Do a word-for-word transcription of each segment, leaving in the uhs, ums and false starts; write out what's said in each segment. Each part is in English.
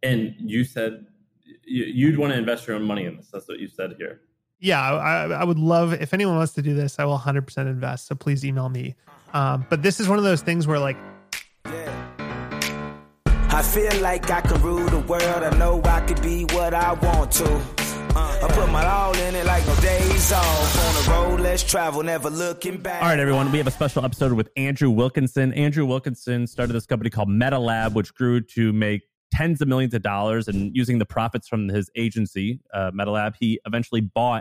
And you said you'd want to invest your own money in this. That's what you said here. Yeah, I, I would love, if anyone wants to do this, I will one hundred percent invest. So please email me. Um, but this is one of those things where like, yeah. I feel like I can rule the world. I know I could be what I want to. Uh, I put my all in it like no days off. On the road, let's travel, never looking back. All right, everyone. We have a special episode with Andrew Wilkinson. Andrew Wilkinson started this company called MetaLab, which grew to make tens of millions of dollars. And using the profits from his agency, uh, MetaLab, he eventually bought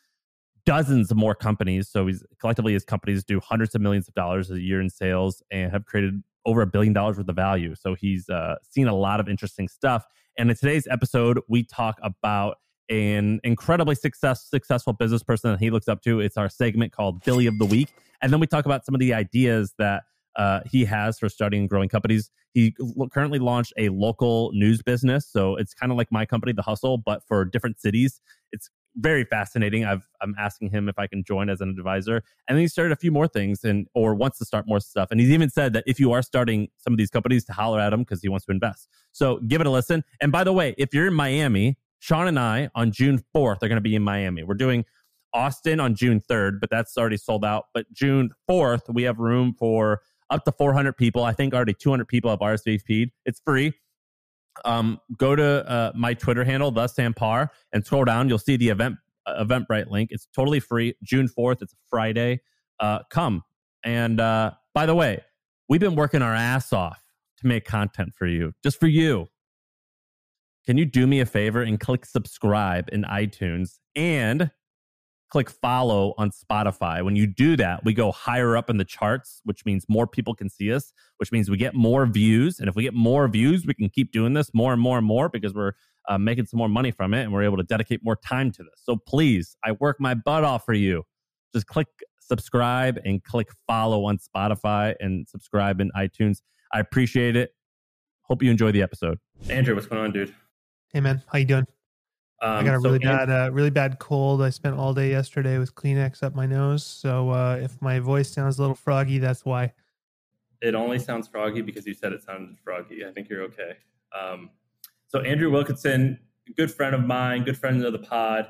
dozens of more companies. So he's collectively, his companies do hundreds of millions of dollars a year in sales and have created over a billion dollars worth of value. So he's uh, seen a lot of interesting stuff. And in today's episode, we talk about an incredibly success, successful business person that he looks up to. It's our segment called Billy of the Week. And then we talk about some of the ideas that uh, he has for starting and growing companies. He l- currently launched a local news business. So it's kind of like my company, The Hustle, but for different cities. It's very fascinating. I've, I'm asking him if I can join as an advisor. And then he started a few more things and or wants to start more stuff. And he's even said that if you are starting some of these companies, to holler at him because he wants to invest. So give it a listen. And by the way, if you're in Miami, Sean and I on June fourth are going to be in Miami. We're doing Austin on June third, but that's already sold out. But June fourth, we have room for up to four hundred people. I think already two hundred people have R S V P'd. It's free. Um, go to uh, my Twitter handle, The Sam Parr, and scroll down. You'll see the event uh, Eventbrite link. It's totally free. June fourth, it's a Friday. Uh, come. And uh, by the way, we've been working our ass off to make content for you, just for you. Can you do me a favor and click subscribe in iTunes and click follow on Spotify? When you do that, we go higher up in the charts, which means more people can see us, which means we get more views. And if we get more views, we can keep doing this more and more and more because we're uh, making some more money from it and we're able to dedicate more time to this. So please, I work my butt off for you. Just click subscribe and click follow on Spotify and subscribe in iTunes. I appreciate it. Hope you enjoy the episode. Andrew, what's going on, dude? Hey man, how you doing? Um, I got a really so bad, uh, really bad cold. I spent all day yesterday with Kleenex up my nose. So uh, if my voice sounds a little froggy, that's why. It only sounds froggy because you said it sounded froggy. I think you're okay. Um, so Andrew Wilkinson, good friend of mine, good friend of the pod.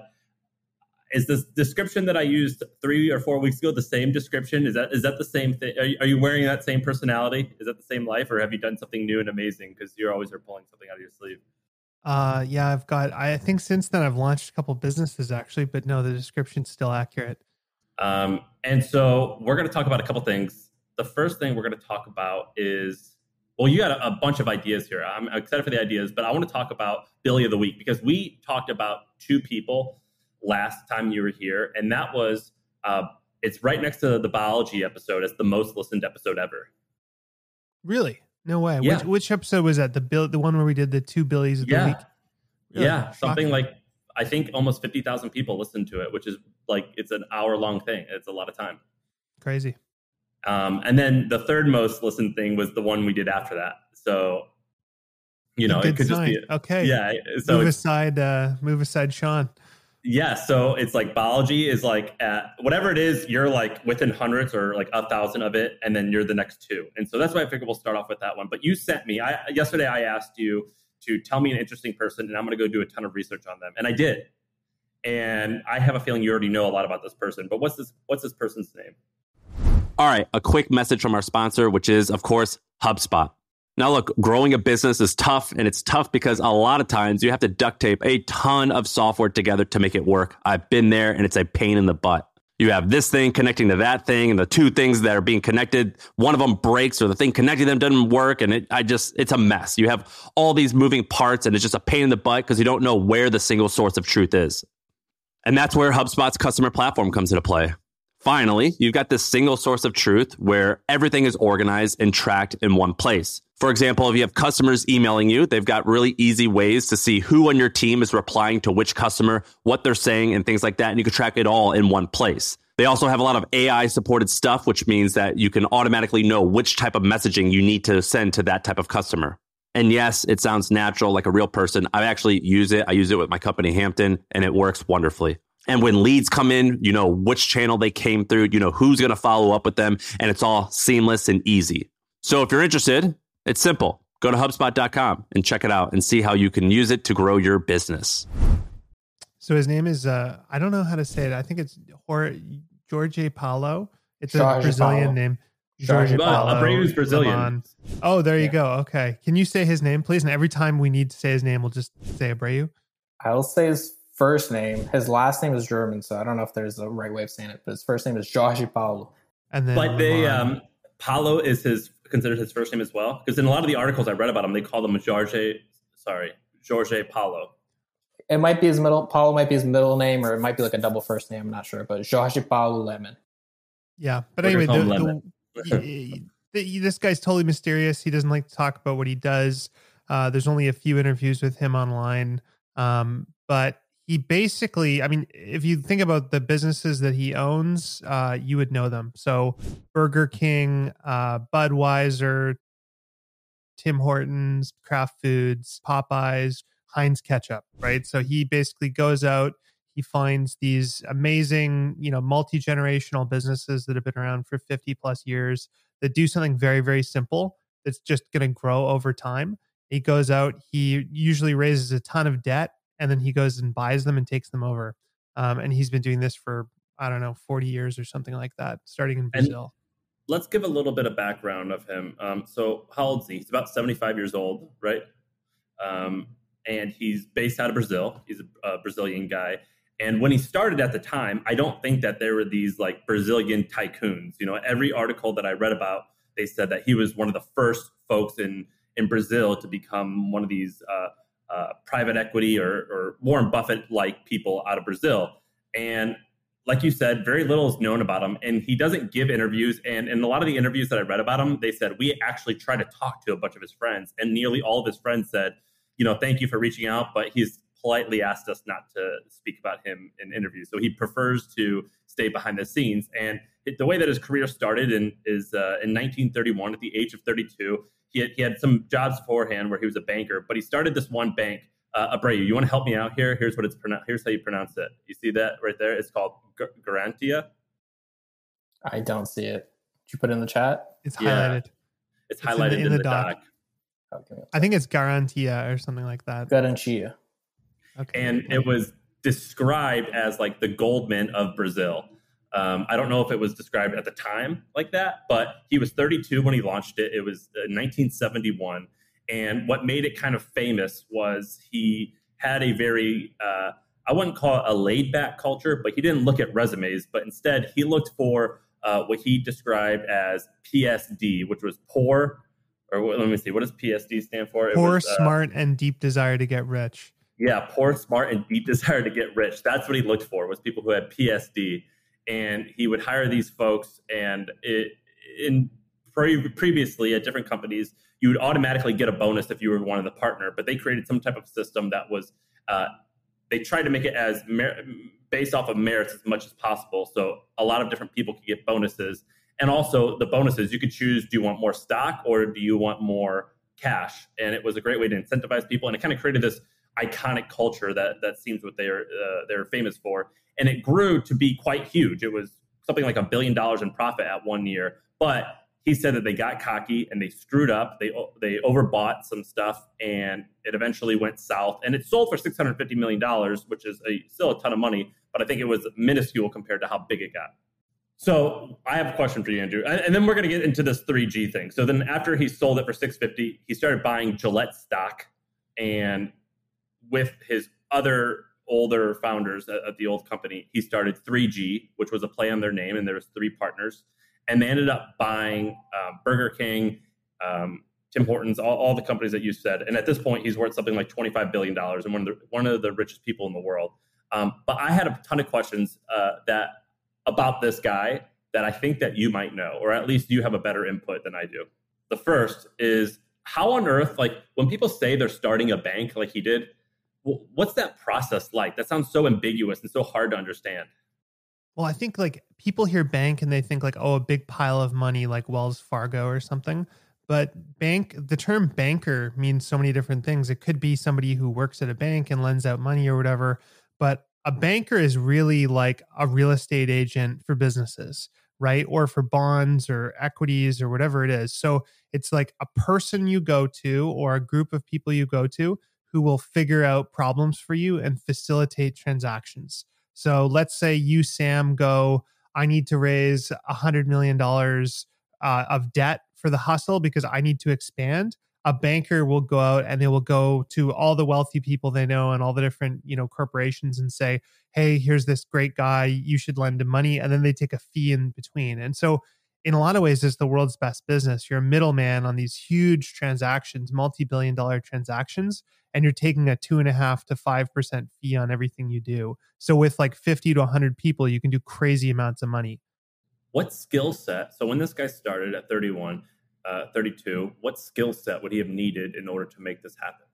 Is this description that I used three or four weeks ago the same description? Is that is that the same thing? Are you, are you wearing that same personality? Is that the same life, or have you done something new and amazing? Because you're always pulling something out of your sleeve. Uh, yeah, I've got, I think since then I've launched a couple businesses actually, but no, the description's still accurate. Um, and so we're going to talk about a couple things. The first thing we're going to talk about is, well, you got a, a bunch of ideas here. I'm excited for the ideas, but I want to talk about Billy of the Week because we talked about two people last time you were here. And that was, uh, it's right next to the biology episode. It's the most listened episode ever. Really? No way. Yeah. Which, which episode was that? The bill, the one where we did the two Billies of yeah. the week? Really? Yeah. Something like, I think almost fifty thousand people listened to it, which is like, it's an hour long thing. It's a lot of time. Crazy. Um, and then the third most listened thing was the one we did after that. So, you know, it could sign. just be, okay. Yeah. So move aside, uh, move aside, Sean. Yeah. So it's like biology is like at whatever it is, you're like within hundreds or like a thousand of it. And then you're the next two. And so that's why I figured we'll start off with that one. But you sent me, I, yesterday I asked you to tell me an interesting person and I'm going to go do a ton of research on them. And I did. And I have a feeling you already know a lot about this person, but what's this, what's this person's name? All right. A quick message from our sponsor, which is of course, HubSpot. Now, look, growing a business is tough, and it's tough because a lot of times you have to duct tape a ton of software together to make it work. I've been there, and it's a pain in the butt. You have this thing connecting to that thing, and the two things that are being connected, one of them breaks, or the thing connecting them doesn't work, and it, I just, it's a mess. You have all these moving parts, and it's just a pain in the butt because you don't know where the single source of truth is. And that's where HubSpot's customer platform comes into play. Finally, you've got this single source of truth where everything is organized and tracked in one place. For example, if you have customers emailing you, they've got really easy ways to see who on your team is replying to which customer, what they're saying, and things like that. And you can track it all in one place. They also have a lot of A I supported stuff, which means that you can automatically know which type of messaging you need to send to that type of customer. And yes, it sounds natural like a real person. I actually use it. I use it with my company, Hampton, and it works wonderfully. And when leads come in, you know which channel they came through, you know who's going to follow up with them, and it's all seamless and easy. So if you're interested, it's simple. Go to HubSpot dot com and check it out and see how you can use it to grow your business. So his name is, uh, I don't know how to say it. I think it's Jorge Paulo. It's Jorge a Brazilian Paulo. name. Jorge Paulo. Abreu's Brazilian. Lemon. Oh, there you Yeah. go. Okay. Can you say his name, please? And every time we need to say his name, we'll just say Abreu. I'll say his first name. His last name is German, so I don't know if there's a right way of saying it, but his first name is Jorge Paulo. And then But they, Lemon. um, Paulo is his considered his first name as well, because in a lot of the articles I read about him, they call him Jorge. Sorry, Jorge Paulo. It might be his middle. Paulo might be his middle name, or it might be like a double first name. I'm not sure, but Jorge Paulo Lemon. Yeah. But We're anyway, gonna the, call him the, the, the, this guy's totally mysterious. He doesn't like to talk about what he does. Uh, there's only a few interviews with him online. Um, but he basically, I mean, if you think about the businesses that he owns, uh, you would know them. So Burger King, uh, Budweiser, Tim Hortons, Kraft Foods, Popeyes, Heinz Ketchup, right? So he basically goes out, he finds these amazing, you know, multi-generational businesses that have been around for fifty plus years that do something very, very simple that's just going to grow over time. He goes out, he usually raises a ton of debt, and then he goes and buys them and takes them over. Um, and he's been doing this for, I don't know, forty years or something like that, starting in Brazil. And let's give a little bit of background of him. Um, so how old is he? He's about seventy-five years old, right? Um, and he's based out of Brazil. He's a, a Brazilian guy. And when he started at the time, I don't think that there were these like Brazilian tycoons. You know, every article that I read about, they said that he was one of the first folks in, in Brazil to become one of these uh, uh, private equity or, or Warren Buffett-like people out of Brazil. And like you said, very little is known about him. And he doesn't give interviews. And in a lot of the interviews that I read about him, they said, we actually tried to talk to a bunch of his friends. And nearly all of his friends said, you know, thank you for reaching out, but he's politely asked us not to speak about him in interviews. So he prefers to stay behind the scenes. And it, the way that his career started in, is uh, in nineteen thirty-one, at the age of thirty-two, he had, he had some jobs beforehand where he was a banker, but he started this one bank. Uh, Abreu, you want to help me out here? Here's what it's pronounced. Here's how you pronounce it. You see that right there? It's called G- Garantia. I don't see it. Did you put it in the chat? It's Yeah. highlighted. It's, It's in highlighted the- in, in the, the doc. doc. Okay. I think it's Garantia or something like that. Garantia. Okay. And it was described as like the Goldman of Brazil. Um, I don't know if it was described at the time like that, but he was thirty-two when he launched it. It was uh, nineteen seventy-one. And what made it kind of famous was he had a very, uh, I wouldn't call it a laid back culture, but he didn't look at resumes, but instead he looked for uh, what he described as P S D, which was poor, or what, let me see, what does P S D stand for? It Poor, was, uh, smart, and deep desire to get rich. Yeah, poor, smart, and deep desire to get rich. That's what he looked for, was people who had P S D. And he would hire these folks, and it, in pre- previously at different companies, you would automatically get a bonus if you were one of the partner. But they created some type of system that was, uh, they tried to make it as mer- based off of merits as much as possible. So a lot of different people could get bonuses. And also the bonuses, you could choose, do you want more stock or do you want more cash? And it was a great way to incentivize people. And it kind of created this iconic culture that that seems what they're uh, they're famous for. And it grew to be quite huge. It was something like a billion dollars in profit at one year. But he said that they got cocky and they screwed up. They they overbought some stuff, and it eventually went south. And it sold for six hundred fifty million dollars, which is a, still a ton of money. But I think it was minuscule compared to how big it got. So I have a question for you, Andrew. And, and then we're going to get into this three G thing. So then after he sold it for six hundred fifty, he started buying Gillette stock, and with his other older founders at, at the old company, he started three G, which was a play on their name, and there was three partners. And they ended up buying uh, Burger King, um, Tim Hortons, all, all the companies that you said. And at this point, he's worth something like twenty-five billion dollars and one of the, one of the richest people in the world. Um, but I had a ton of questions uh, that about this guy that I think that you might know, or at least you have a better input than I do. The first is, how on earth, like when people say they're starting a bank like he did, what's that process like? That sounds so ambiguous and so hard to understand. Well, I think like people hear bank and they think like, oh, a big pile of money like Wells Fargo or something. But bank, the term banker means so many different things. It could be somebody who works at a bank and lends out money or whatever. But a banker is really like a real estate agent for businesses, right? Or for bonds or equities or whatever it is. So it's like a person you go to or a group of people you go to who will figure out problems for you and facilitate transactions. So let's say you, Sam, go, I need to raise one hundred million dollars uh, of debt for the hustle because I need to expand. A banker will go out and they will go to all the wealthy people they know and all the different, you know, corporations and say, hey, here's this great guy, you should lend him money. And then they take a fee in between. And so in a lot of ways, it's the world's best business. You're a middleman on these huge transactions, multi-billion dollar transactions, and you're taking a two and a half to five percent fee on everything you do. So with like fifty to one hundred people, you can do crazy amounts of money. What skill set? So when this guy started at thirty-one, uh, thirty-two, what skill set would he have needed in order to make this happen?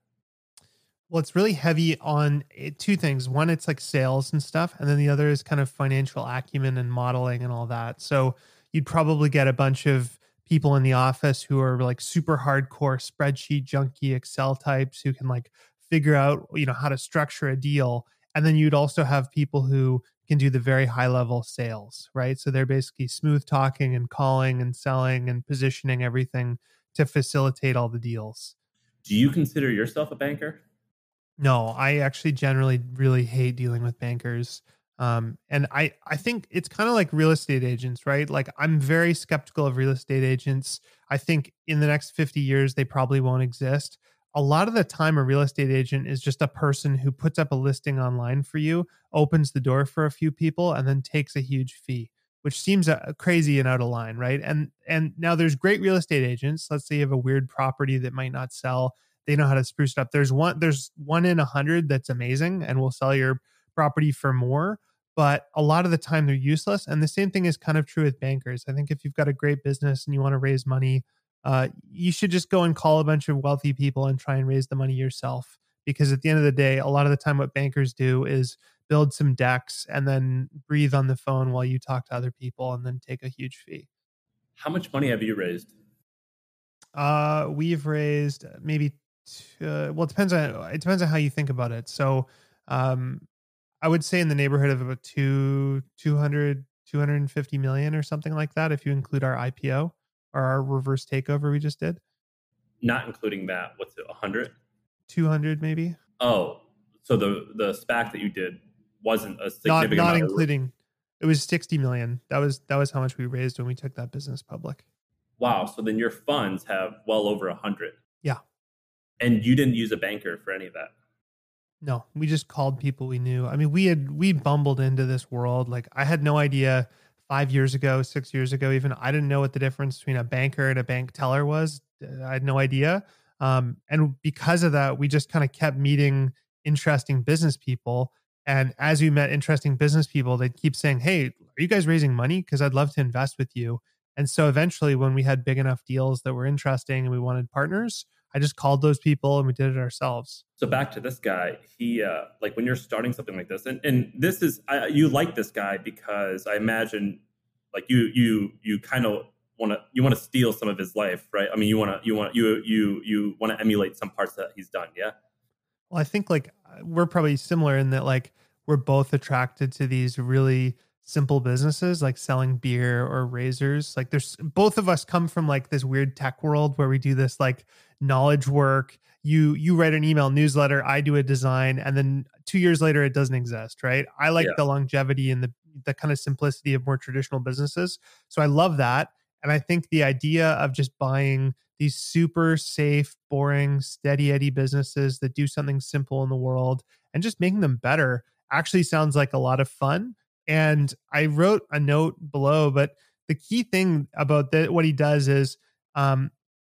Well, it's really heavy on two things. One, it's like sales and stuff. And then the other is kind of financial acumen and modeling and all that. So you'd probably get a bunch of people in the office who are like super hardcore spreadsheet junkie Excel types who can like figure out, you know, how to structure a deal. And then you'd also have people who can do the very high level sales, right? So they're basically smooth talking and calling and selling and positioning everything to facilitate all the deals. Do you consider yourself a banker? No, I actually generally really hate dealing with bankers. Um, and I, I think it's kind of like real estate agents, right? Like I'm very skeptical of real estate agents. I think in the next fifty years, they probably won't exist. A lot of the time, a real estate agent is just a person who puts up a listing online for you, opens the door for a few people, and then takes a huge fee, which seems uh, crazy and out of line, right? And and now there's great real estate agents. Let's say you have a weird property that might not sell. They know how to spruce it up. There's one, there's one in a hundred that's amazing and will sell your property for more. But a lot of the time they're useless. And the same thing is kind of true with bankers. I think if you've got a great business and you want to raise money, uh, you should just go and call a bunch of wealthy people and try and raise the money yourself. Because at the end of the day, a lot of the time what bankers do is build some decks and then breathe on the phone while you talk to other people and then take a huge fee. How much money have you raised? Uh, we've raised maybe Uh, well, it depends on it depends on how you think about it. So, um, I would say in the neighborhood of about two, two hundred, two hundred fifty million or something like that, if you include our I P O or our reverse takeover we just did. Not including that, what's it, one hundred? two hundred maybe. Oh, so the the SPAC that you did wasn't a significant not, not amount including. Of... It was sixty million. That was that was how much we raised when we took that business public. Wow. So then your funds have well over a hundred. Yeah. And you didn't use a banker for any of that? No, we just called people we knew. I mean, we had, we bumbled into this world. Like I had no idea five years ago, six years ago, even I didn't know what the difference between a banker and a bank teller was. I had no idea. Um, and because of that, we just kind of kept meeting interesting business people. And as we met interesting business people, they'd keep saying, hey, are you guys raising money? Because I'd love to invest with you. And so eventually when we had big enough deals that were interesting and we wanted partners, I just called those people and we did it ourselves. So back to this guy, he uh, like when you're starting something like this, and, and this is, I, you like this guy because I imagine like you, you, you kind of want to, you want to steal some of his life, right? I mean, you want to, you want, you, you, you want to emulate some parts that he's done. Yeah. Well, I think like we're probably similar in that like we're both attracted to these really simple businesses like selling beer or razors. Like there's both of us come from like this weird tech world where we do this like knowledge work. You you write an email newsletter, I do a design, and then two years later it doesn't exist, right? I like yeah. the longevity and the the kind of simplicity of more traditional businesses. So I love that. And I think the idea of just buying these super safe, boring, steady Eddie businesses that do something simple in the world and just making them better actually sounds like a lot of fun. And I wrote a note below, but the key thing about the, what he does is um,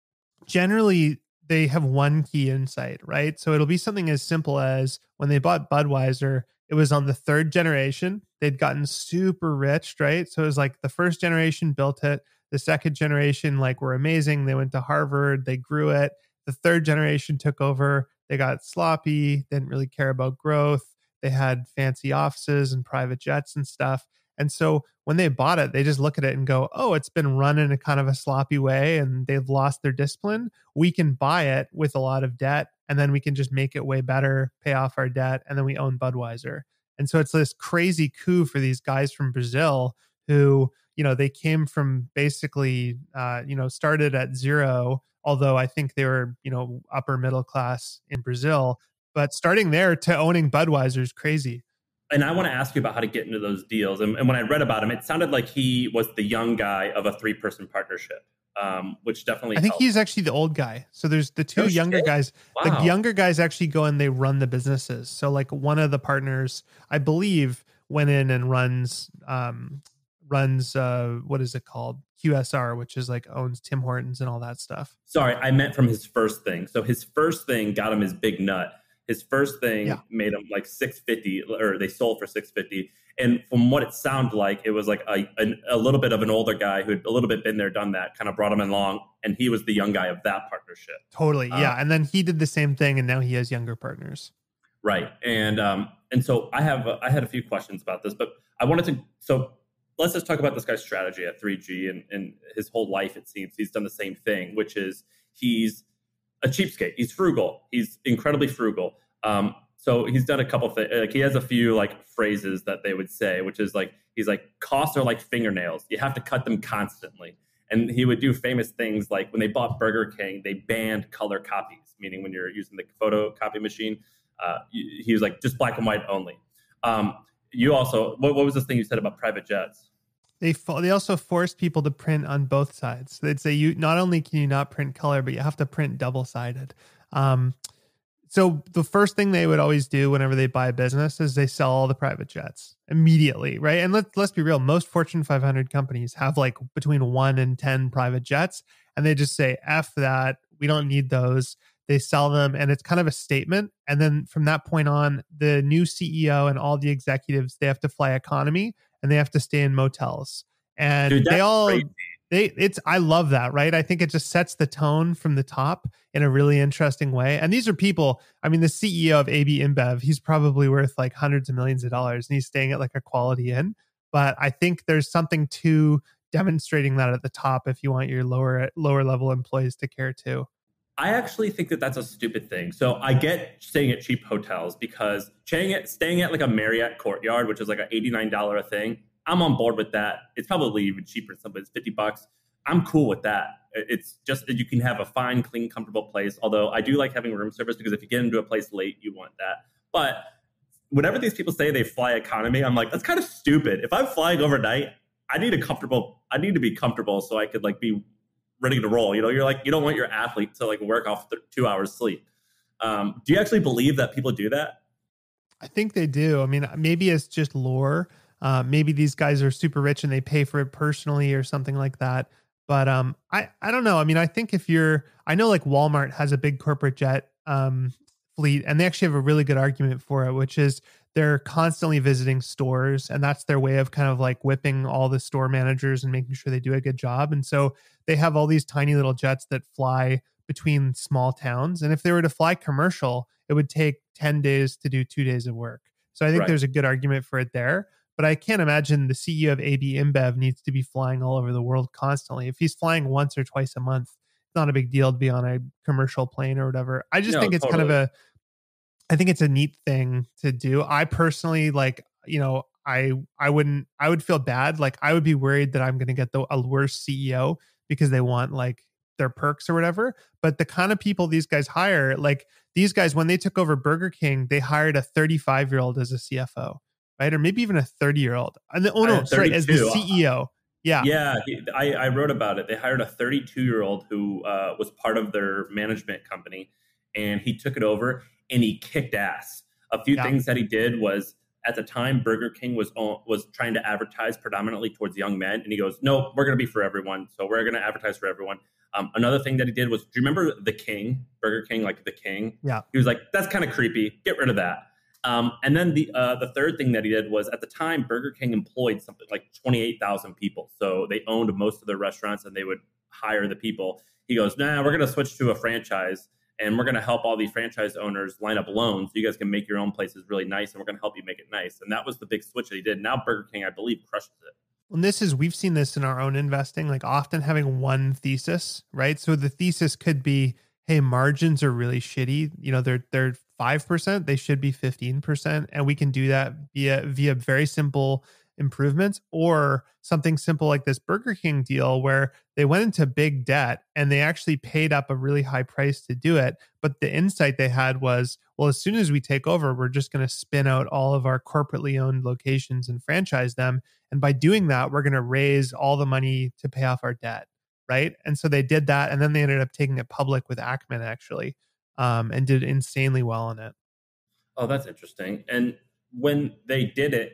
generally they have one key insight, right? So it'll be something as simple as when they bought Budweiser, it was on the third generation. They'd gotten super rich, right? So it was like the first generation built it. The second generation, like, were amazing. They went to Harvard. They grew it. The third generation took over. They got sloppy, didn't really care about growth. They had fancy offices and private jets and stuff. And so when they bought it, they just look at it and go, oh, it's been run in a kind of a sloppy way and they've lost their discipline. We can buy it with a lot of debt and then we can just make it way better, pay off our debt, and then we own Budweiser. And so it's this crazy coup for these guys from Brazil who, you you know, they came from basically, uh, you know, started at zero, although I think they were, you know, upper middle class in Brazil. But starting there to owning Budweiser is crazy. And I want to ask you about how to get into those deals. And, and when I read about him, it sounded like he was the young guy of a three-person partnership, um, which definitely I think helped. he's actually the old guy. So there's the two Oh, younger shit. guys. Wow. The younger guys actually go and they run the businesses. So like one of the partners, I believe, went in and runs um, runs uh, what is it called? Q S R, which is like owns Tim Hortons and all that stuff. Sorry, I meant from his first thing. So his first thing got him his big nut. His first thing Yeah. made him like six fifty, or they sold for six fifty. And from what it sounded like, it was like a, a, a little bit of an older guy who'd a little bit been there, done that, kind of brought him along. And he was the young guy of that partnership. Totally. Uh, Yeah. And then he did the same thing and now he has younger partners. Right. And um, and so I have I had a few questions about this, but I wanted to so let's just talk about this guy's strategy at three G and, and his whole life. It seems he's done the same thing, which is he's a cheapskate. He's frugal. He's incredibly frugal. Um, so he's done a couple things. Like he has a few like phrases that they would say, which is like he's like costs are like fingernails. You have to cut them constantly. And he would do famous things like when they bought Burger King, they banned color copies, meaning when you're using the photocopy machine, uh, he was like just black and white only. Um, you also, what, what was this thing you said about private jets? They they also forced people to print on both sides. They'd say you not only can you not print color, but you have to print double sided. Um, so the first thing they would always do whenever they buy a business is they sell all the private jets immediately, right? And let's let's be real, most Fortune five hundred companies have like between one and ten private jets, and they just say F that, we don't need those. They sell them, and it's kind of a statement. And then from that point on, the new C E O and all the executives, they have to fly economy and they have to stay in motels. And Dude, they that's all crazy. they it's I love that, right? I think it just sets the tone from the top in a really interesting way. And these are people, I mean, the C E O of A B InBev, he's probably worth like hundreds of millions of dollars and he's staying at like a Quality Inn. But I think there's something to demonstrating that at the top if you want your lower lower level employees to care too. I actually think that that's a stupid thing. So I get staying at cheap hotels because staying at, staying at like a Marriott Courtyard, which is like an eighty-nine dollars a thing, I'm on board with that. It's probably even cheaper than something. It's fifty bucks. I'm cool with that. It's just that you can have a fine, clean, comfortable place. Although I do like having room service because if you get into a place late, you want that. But whenever these people say they fly economy, I'm like, that's kind of stupid. If I'm flying overnight, I need a comfortable, I need to be comfortable so I could like be ready to roll. You know, you're like, you don't want your athlete to like work off th- two hours sleep. Um, do you actually believe that people do that? I think they do. I mean, maybe it's just lore. Uh, maybe these guys are super rich and they pay for it personally or something like that. But um, I, I don't know. I mean, I think if you're, I know like Walmart has a big corporate jet um, fleet and they actually have a really good argument for it, which is they're constantly visiting stores and that's their way of kind of like whipping all the store managers and making sure they do a good job. And so they have all these tiny little jets that fly between small towns. And if they were to fly commercial, it would take ten days to do two days of work. So I think Right. there's a good argument for it there. But I can't imagine the C E O of A B InBev needs to be flying all over the world constantly. If he's flying once or twice a month, it's not a big deal to be on a commercial plane or whatever. I just No, think it's kind of totally. a, I think it's a neat thing to do. I personally like, you know, I I wouldn't, I would feel bad. Like I would be worried that I'm going to get the a worse C E O because they want like their perks or whatever. But the kind of people these guys hire, like these guys, when they took over Burger King, they hired a thirty-five year old as a C F O. Right, or maybe even a thirty year old. And the, oh no, Uh, sorry, as the thirty-two. C E O. Yeah, Yeah, he, I, I wrote about it. They hired a thirty-two year old who uh, was part of their management company, and he took it over and he kicked ass. A few Yeah. things that he did was at the time Burger King was on, was trying to advertise predominantly towards young men, and he goes, "No, we're going to be for everyone. So we're going to advertise for everyone." Um, another thing that he did was, do you remember the King, Burger King, like the King? Yeah. He was like, "That's kind of creepy. Get rid of that." Um, and then the uh, the third thing that he did was at the time, Burger King employed something like twenty-eight thousand people. So they owned most of their restaurants and they would hire the people. He goes, nah, we're going to switch to a franchise and we're going to help all these franchise owners line up loans so you guys can make your own places really nice and we're going to help you make it nice. And that was the big switch that he did. Now Burger King, I believe, crushes it. And this is, we've seen this in our own investing, like often having one thesis, right? So the thesis could be, hey, margins are really shitty. You know, they're they're five percent, they should be fifteen percent. And we can do that via via very simple improvements, or something simple like this Burger King deal where they went into big debt and they actually paid up a really high price to do it. But the insight they had was, well, as soon as we take over, we're just going to spin out all of our corporately owned locations and franchise them. And by doing that, we're going to raise all the money to pay off our debt. Right. And so they did that. And then they ended up taking it public with Ackman, actually, um, and did insanely well on it. Oh, that's interesting. And when they did it,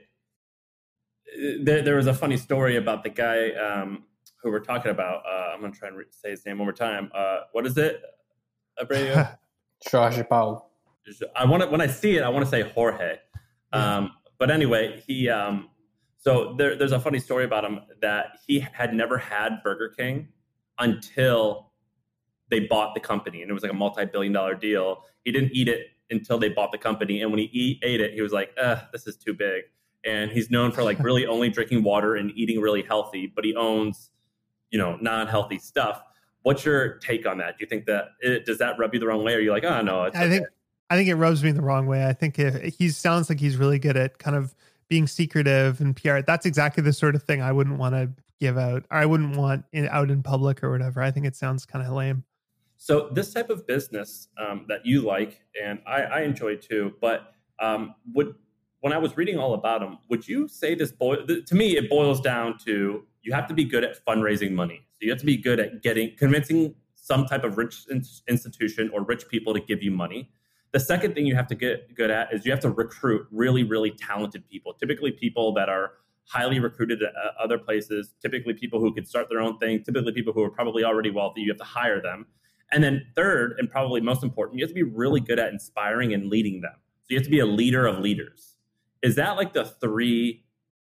there, there was a funny story about the guy um, who we're talking about. Uh, I'm going to try and re- say his name one more time. Uh, what is it, Abreu? Jorge Paulo. I want to, when I see it, I want to say Jorge. Um, but anyway, he. Um, so there, there's a funny story about him that he had never had Burger King until they bought the company, and it was like a multi-billion dollar deal. He didn't eat it until they bought the company, and when he eat, ate it, he was like, "Uh, this is too big." And he's known for like really only drinking water and eating really healthy, but he owns, you know, non-healthy stuff. What's your take on that? Do you think that it, does that rub you the wrong way, or are you like, "Oh no"? It's I okay. think I think it rubs me the wrong way. I think if, he sounds like he's really good at kind of being secretive and P R. That's exactly the sort of thing I wouldn't want to give out, or I wouldn't want it out in public or whatever. I think it sounds kind of lame. So this type of business um, that you like, and I, I enjoy too, but um, would when I was reading all about them, would you say this boil? To me, it boils down to you have to be good at fundraising money. So you have to be good at getting convincing some type of rich in, institution or rich people to give you money. The second thing you have to get good at is you have to recruit really, really talented people. Typically, people that are highly recruited at other places. Typically, people who could start their own thing. Typically, people who are probably already wealthy. You have to hire them. And then third, and probably most important, you have to be really good at inspiring and leading them. So you have to be a leader of leaders. Is that like the three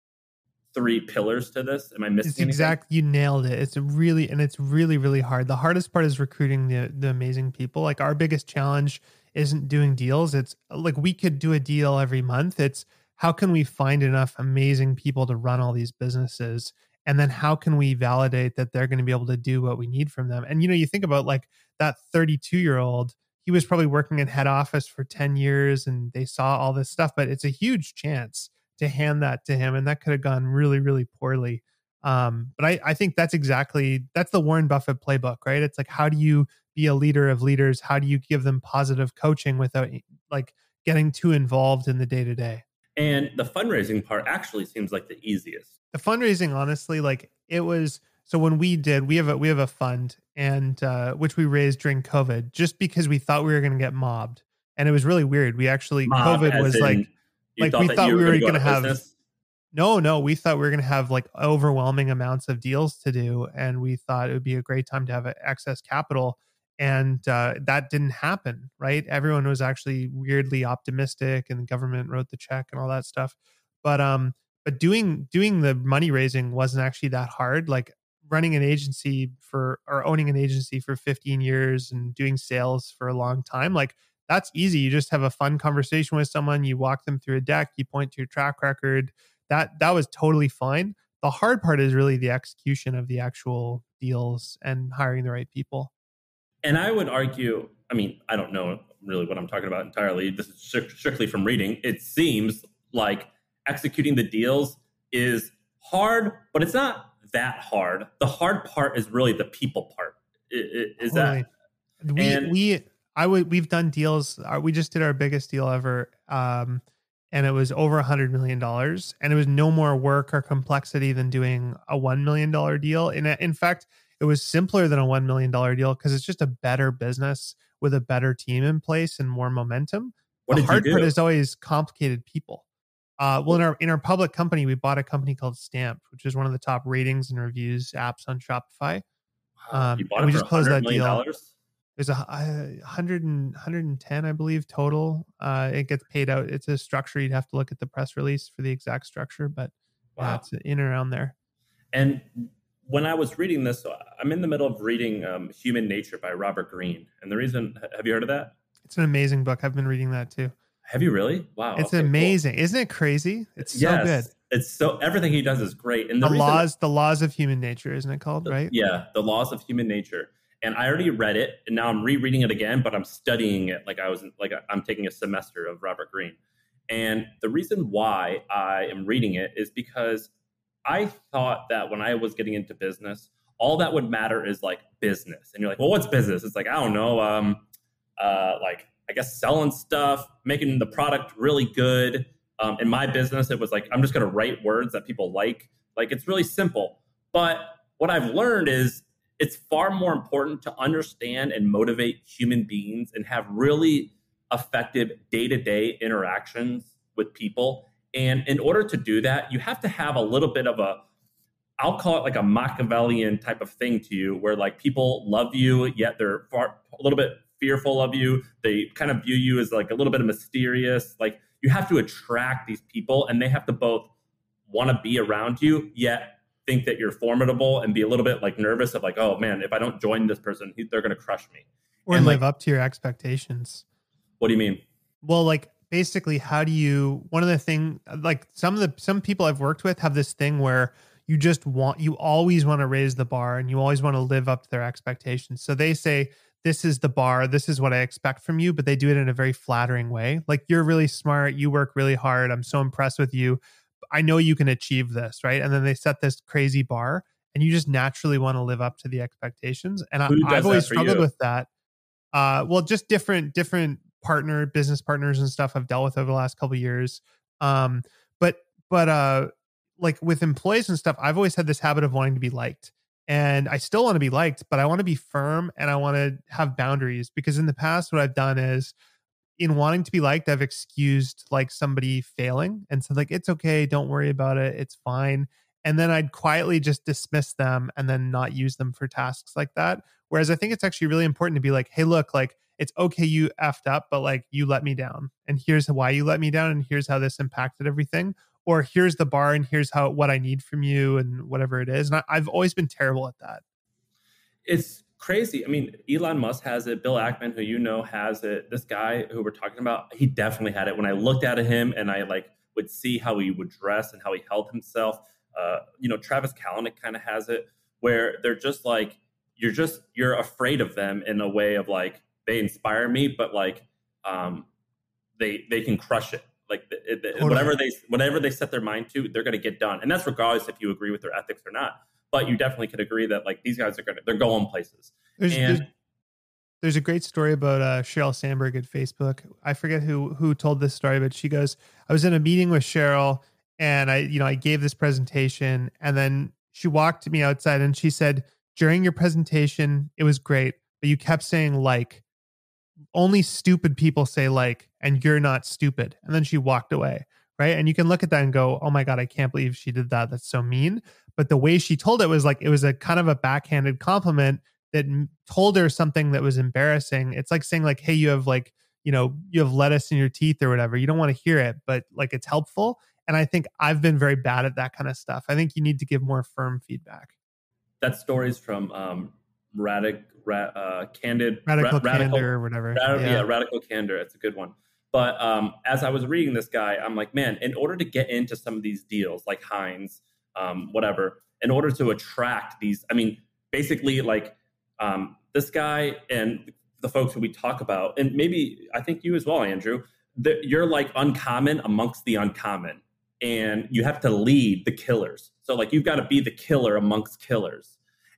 three pillars to this? Am I missing It's anything? exact. You nailed it. It's really, and it's really, really hard. The hardest part is recruiting the the amazing people. Like our biggest challenge isn't doing deals. It's like we could do a deal every month. It's how can we find enough amazing people to run all these businesses? And then how can we validate that they're going to be able to do what we need from them? And, you know, you think about like that thirty-two year old, he was probably working in head office for ten years and they saw all this stuff, but it's a huge chance to hand that to him. And that could have gone really, really poorly. Um, but I, I think that's exactly, that's the Warren Buffett playbook, right? It's like, how do you be a leader of leaders? How do you give them positive coaching without like getting too involved in the day to day? And the fundraising part actually seems like the easiest. The fundraising, honestly, like it was. So when we did, we have a we have a fund, and uh, which we raised during COVID, just because we thought we were going to get mobbed, and it was really weird. We actually Mob, COVID as was in, like you like thought we that thought you we were gonna going to go out of have business? no no we thought we were going to have like overwhelming amounts of deals to do, and we thought it would be a great time to have excess capital. And uh, that didn't happen, right? Everyone was actually weirdly optimistic, and the government wrote the check and all that stuff. But um, but doing doing the money raising wasn't actually that hard. Like running an agency for or owning an agency for fifteen years and doing sales for a long time, like that's easy. You just have a fun conversation with someone. You walk them through a deck. You point to your track record. That that was totally fine. The hard part is really the execution of the actual deals and hiring the right people. And I would argue, I mean, I don't know really what I'm talking about entirely. This is strictly from reading. It seems like executing the deals is hard, but it's not that hard. The hard part is really the people part. Is that? We, and, we, I would, we've done deals. We just did our biggest deal ever. Um, and it was over a hundred million dollars, and it was no more work or complexity than doing a one million dollars deal. And in fact, it was simpler than a one million dollars deal because it's just a better business with a better team in place and more momentum. What the did hard you do? part is always complicated people. Uh, well, in our in our public company, we bought a company called Stamped, which is one of the top ratings and reviews apps on Shopify. Wow, Um, you bought and it we for just closed that deal. dollars? There's a, a hundred and hundred and ten, I believe, total. Uh, it gets paid out. It's a structure. You'd have to look at the press release for the exact structure, but wow. yeah, it's in and around there. And when I was reading this, I'm in the middle of reading um, Human Nature by Robert Greene. And the reason, have you heard of that? It's an amazing book. I've been reading that too. Have you really? Wow. It's okay, amazing. Cool. Isn't it crazy? It's so yes, good. It's so, everything he does is great. And the, the reason, laws, the laws of human nature, isn't it called, right? Yeah. The Laws of Human Nature. And I already read it, and now I'm rereading it again, but I'm studying it like I was like I'm taking a semester of Robert Greene. And the reason why I am reading it is because I thought that when I was getting into business, all that would matter is like business. And you're like, well, what's business? It's like, I don't know. Um, uh, like, I guess selling stuff, making the product really good. Um, in my business, it was like, I'm just going to write words that people like. Like, it's really simple. But what I've learned is it's far more important to understand and motivate human beings and have really effective day-to-day interactions with people. And in order to do that, you have to have a little bit of a, I'll call it like a Machiavellian type of thing to you, where like people love you, yet they're far, a little bit fearful of you. They kind of view you as like a little bit of mysterious. Like, you have to attract these people, and they have to both want to be around you, yet think that you're formidable and be a little bit like nervous of like, oh man, if I don't join this person, they're going to crush me. Or and live like, up to your expectations. What do you mean? Well, like basically, how do you, one of the thing, like some of the, some people I've worked with have this thing where you just want, you always want to raise the bar and you always want to live up to their expectations. So they say, this is the bar, this is what I expect from you, but they do it in a very flattering way. Like, you're really smart, you work really hard, I'm so impressed with you, I know you can achieve this, right? And then they set this crazy bar and you just naturally want to live up to the expectations. And I, I've always struggled you? with that. Uh, well, just different, different partner, business partners and stuff I've dealt with over the last couple of years. Um, but, but uh, like with employees and stuff, I've always had this habit of wanting to be liked. And I still want to be liked, but I want to be firm and I want to have boundaries, because in the past, what I've done is, in wanting to be liked, I've excused like somebody failing and said like, it's okay, don't worry about it, it's fine. And then I'd quietly just dismiss them and then not use them for tasks like that. Whereas I think it's actually really important to be like, hey, look, like, it's okay, you effed up, but like, you let me down. And here's why you let me down. And here's how this impacted everything. Or here's the bar and here's how, what I need from you and whatever it is. And I, I've always been terrible at that. It's crazy. I mean, Elon Musk has it. Bill Ackman, who you know, has it. This guy who we're talking about, he definitely had it. When I looked at him and I like would see how he would dress and how he held himself, uh, you know, Travis Kalanick kind of has it, where they're just like, you're just, you're afraid of them in a way of like, they inspire me, but like, um, they, they can crush it. Like the, the, totally. whatever they, whatever they set their mind to, they're going to get done. And that's regardless if you agree with their ethics or not. But you definitely could agree that like these guys are going to, they're going places. There's, and there's, there's a great story about uh, Sheryl Sandberg at Facebook. I forget who, who told this story, but she goes, I was in a meeting with Sheryl and I, you know, I gave this presentation and then she walked me outside and she said, during your presentation, it was great, but you kept saying like, only stupid people say like, and you're not stupid. And then she walked away. Right. And you can look at that and go, oh my God, I can't believe she did that. That's so mean. But the way she told it was like, it was a kind of a backhanded compliment that told her something that was embarrassing. It's like saying like, hey, you have like, you know, you have lettuce in your teeth or whatever. You don't want to hear it, but like it's helpful. And I think I've been very bad at that kind of stuff. I think you need to give more firm feedback. That story's from um, Radic, ra- uh, Candid, Radical ra- Candor radical, or whatever. Rad- yeah. yeah, Radical Candor. It's a good one. But um, as I was reading this guy, I'm like, man, in order to get into some of these deals like Heinz, um, whatever, in order to attract these, I mean, basically like um, this guy and the folks who we talk about, and maybe I think you as well, Andrew, that you're like uncommon amongst the uncommon and you have to lead the killers. So like you've got to be the killer amongst killers.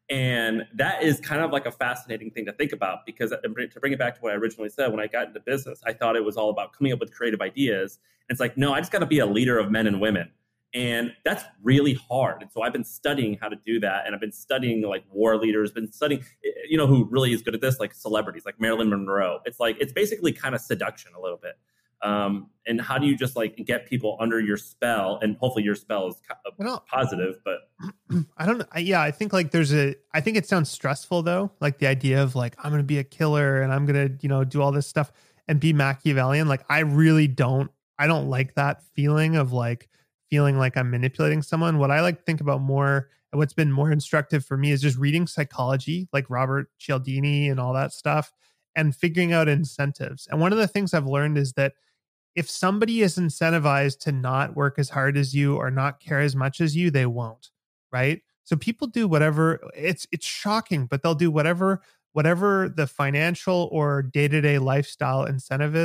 And that is kind of like a fascinating thing to think about because to bring it back to what I originally said, when I got into business, I thought it was all about coming up with creative ideas. And it's like, no, I just got to be a leader of men and women. And that's really hard. And so I've been studying how to do that. And I've been studying like war leaders, been studying, you know, who really is good at this, like celebrities, like Marilyn Monroe. It's like, it's basically kind of seduction a little bit. Um, and how do you just like get people under your spell? And hopefully your spell is positive, but I don't, I, yeah, I think like there's a, I think it sounds stressful though. Like the idea of like, I'm going to be a killer and I'm going to, you know, do all this stuff and be Machiavellian. Like, I really don't, I don't like that feeling of like feeling like I'm manipulating someone. What I like to think about more and what's been more instructive for me is just reading psychology, like Robert Cialdini and all that stuff and figuring out incentives. And one of the things I've learned is that if somebody is incentivized to not work as hard as you or not care as much as you, they won't, right? So people do whatever, it's it's shocking, but they'll do whatever whatever the financial or day-to-day lifestyle incentive is,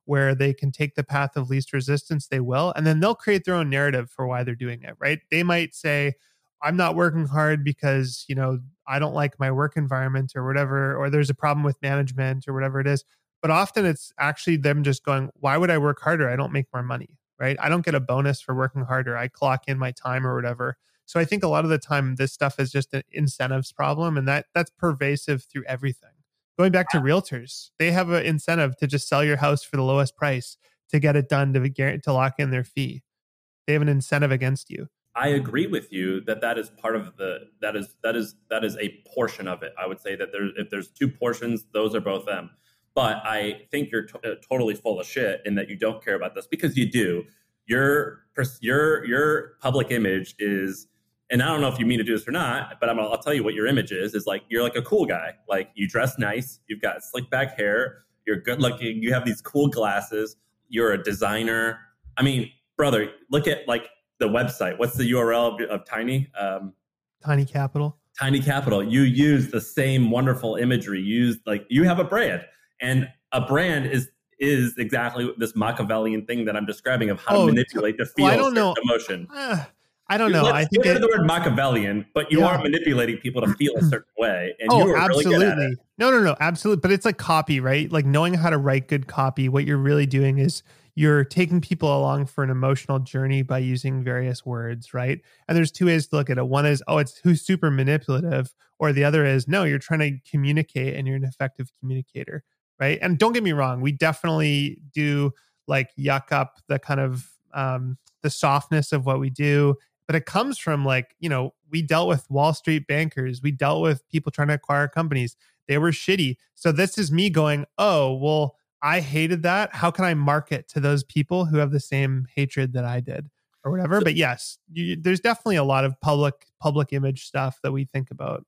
where they can take the path of least resistance, they will. And then they'll create their own narrative for why they're doing it, right? They might say, I'm not working hard because, you know, I don't like my work environment or whatever, or there's a problem with management or whatever it is. But often it's actually them just going, why would I work harder? I don't make more money, right? I don't get a bonus for working harder. I clock in my time or whatever. So I think a lot of the time this stuff is just an incentives problem, and that that's pervasive through everything. Going back to realtors, they have an incentive to just sell your house for the lowest price to get it done to guarantee to lock in their fee. They have an incentive against you. I agree with you that that is part of the that is that is that is a portion of it. I would say that there if there's two portions, those are both them. But I think you're t- totally full of shit in that you don't care about this, because you do. Your your your public image is, and I don't know if you mean to do this or not, but I'm, I'll tell you what your image is, is like, you're like a cool guy. Like, you dress nice. You've got slick back hair. You're good looking. You have these cool glasses. You're a designer. I mean, brother, look at like the website. What's the U R L of, of Tiny? Um, Tiny Capital. Tiny Capital. You use the same wonderful imagery. You use like, you have a brand, and a brand is is exactly this Machiavellian thing that I'm describing of how oh, to manipulate the feel, well, I don't know. emotion. Uh, I don't know. Let's I think get it, the word Machiavellian, but you yeah. are manipulating people to feel a certain way. And oh, you are absolutely. Really good at it. No, no, no, absolutely. But it's like copy, right? Like knowing how to write good copy. What you're really doing is you're taking people along for an emotional journey by using various words, right? And there's two ways to look at it. One is, oh, it's who's super manipulative, or the other is, no, you're trying to communicate and you're an effective communicator, right? And don't get me wrong, we definitely do like yuck up the kind of um, the softness of what we do. But it comes from like, you know, we dealt with Wall Street bankers. We dealt with people trying to acquire companies. They were shitty. So this is me going, oh, well, I hated that. How can I market to those people who have the same hatred that I did or whatever? So, but yes, you, there's definitely a lot of public public image stuff that we think about.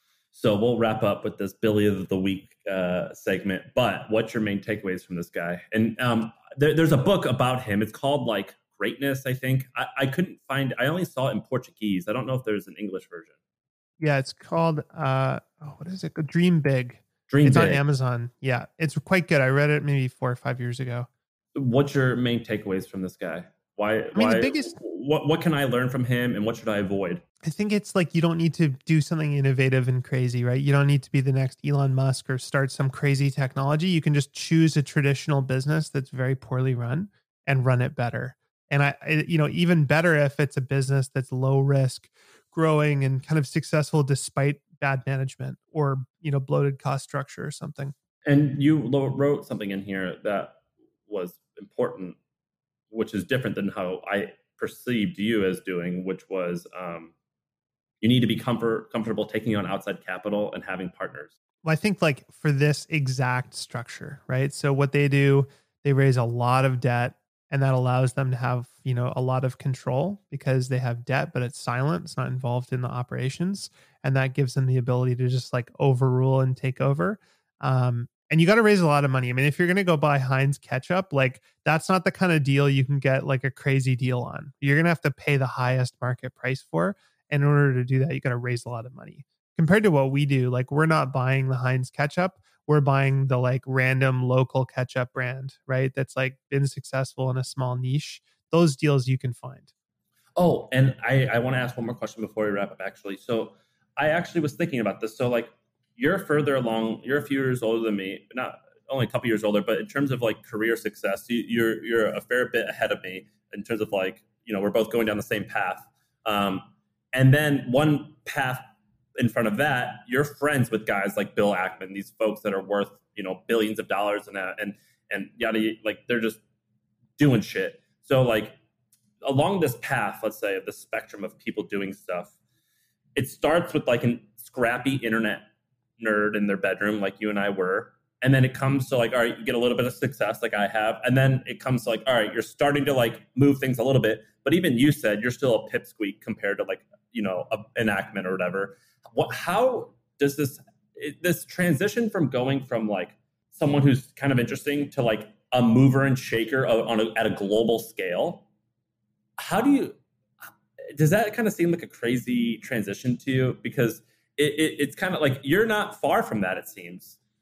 So we'll wrap up with this Billy of the Week uh, segment. But what's your main takeaways from this guy? And um, there, there's a book about him. It's called like Greatness, I think. I, I couldn't find, I only saw it in Portuguese. I don't know if there's an English version. Yeah, it's called, uh, oh, what is it? Dream Big. Dream it's Big. on Amazon. Yeah, it's quite good. I read it maybe four or five years ago. What's your main takeaways from this guy? Why, I mean, why, the biggest, what, what can I learn from him and what should I avoid? I think it's like, you don't need to do something innovative and crazy, right? You don't need to be the next Elon Musk or start some crazy technology. You can just choose a traditional business that's very poorly run and run it better. And I, you know, even better if it's a business that's low risk, growing and kind of successful despite bad management or, you know, bloated cost structure or something. And you wrote something in here that was important, which is different than how I perceived you as doing, which was um, you need to be comfort, comfortable taking on outside capital and having partners. Well, I think like for this exact structure, right? So what they do, they raise a lot of debt. And that allows them to have, you know, a lot of control because they have debt, but it's silent. It's not involved in the operations. And that gives them the ability to just like overrule and take over. Um, and you got to raise a lot of money. I mean, if you're going to go buy Heinz ketchup, like that's not the kind of deal you can get like a crazy deal on. You're going to have to pay the highest market price for. And in order to do that, you got to raise a lot of money. Compared to what we do, like we're not buying the Heinz ketchup. We're buying the like random local ketchup brand, right? That's like been successful in a small niche. Those deals you can find. Oh, and I, I want to ask one more question before we wrap up, actually. So I actually was thinking about this. So like you're further along, you're a few years older than me, not only a couple years older, but in terms of like career success, you, you're you're a fair bit ahead of me in terms of like, you know, we're both going down the same path. Um, and then one path in front of that, you're friends with guys like Bill Ackman, these folks that are worth, you know, billions of dollars and and and yada, like they're just doing shit. So like along this path, let's say, of the spectrum of people doing stuff, it starts with like a scrappy internet nerd in their bedroom, like you and I were. And then it comes to like, all right, you get a little bit of success like I have. And then it comes to like, all right, you're starting to like move things a little bit. But even you said you're still a pipsqueak compared to like, you know, a, an Ackman or whatever. What, how does this, this transition from going from like someone who's kind of interesting to like a mover and shaker on a, at a global scale, how do you, does that kind of seem like a crazy transition to you? Because it, it, it's kind of like, you're not far from that, it seems.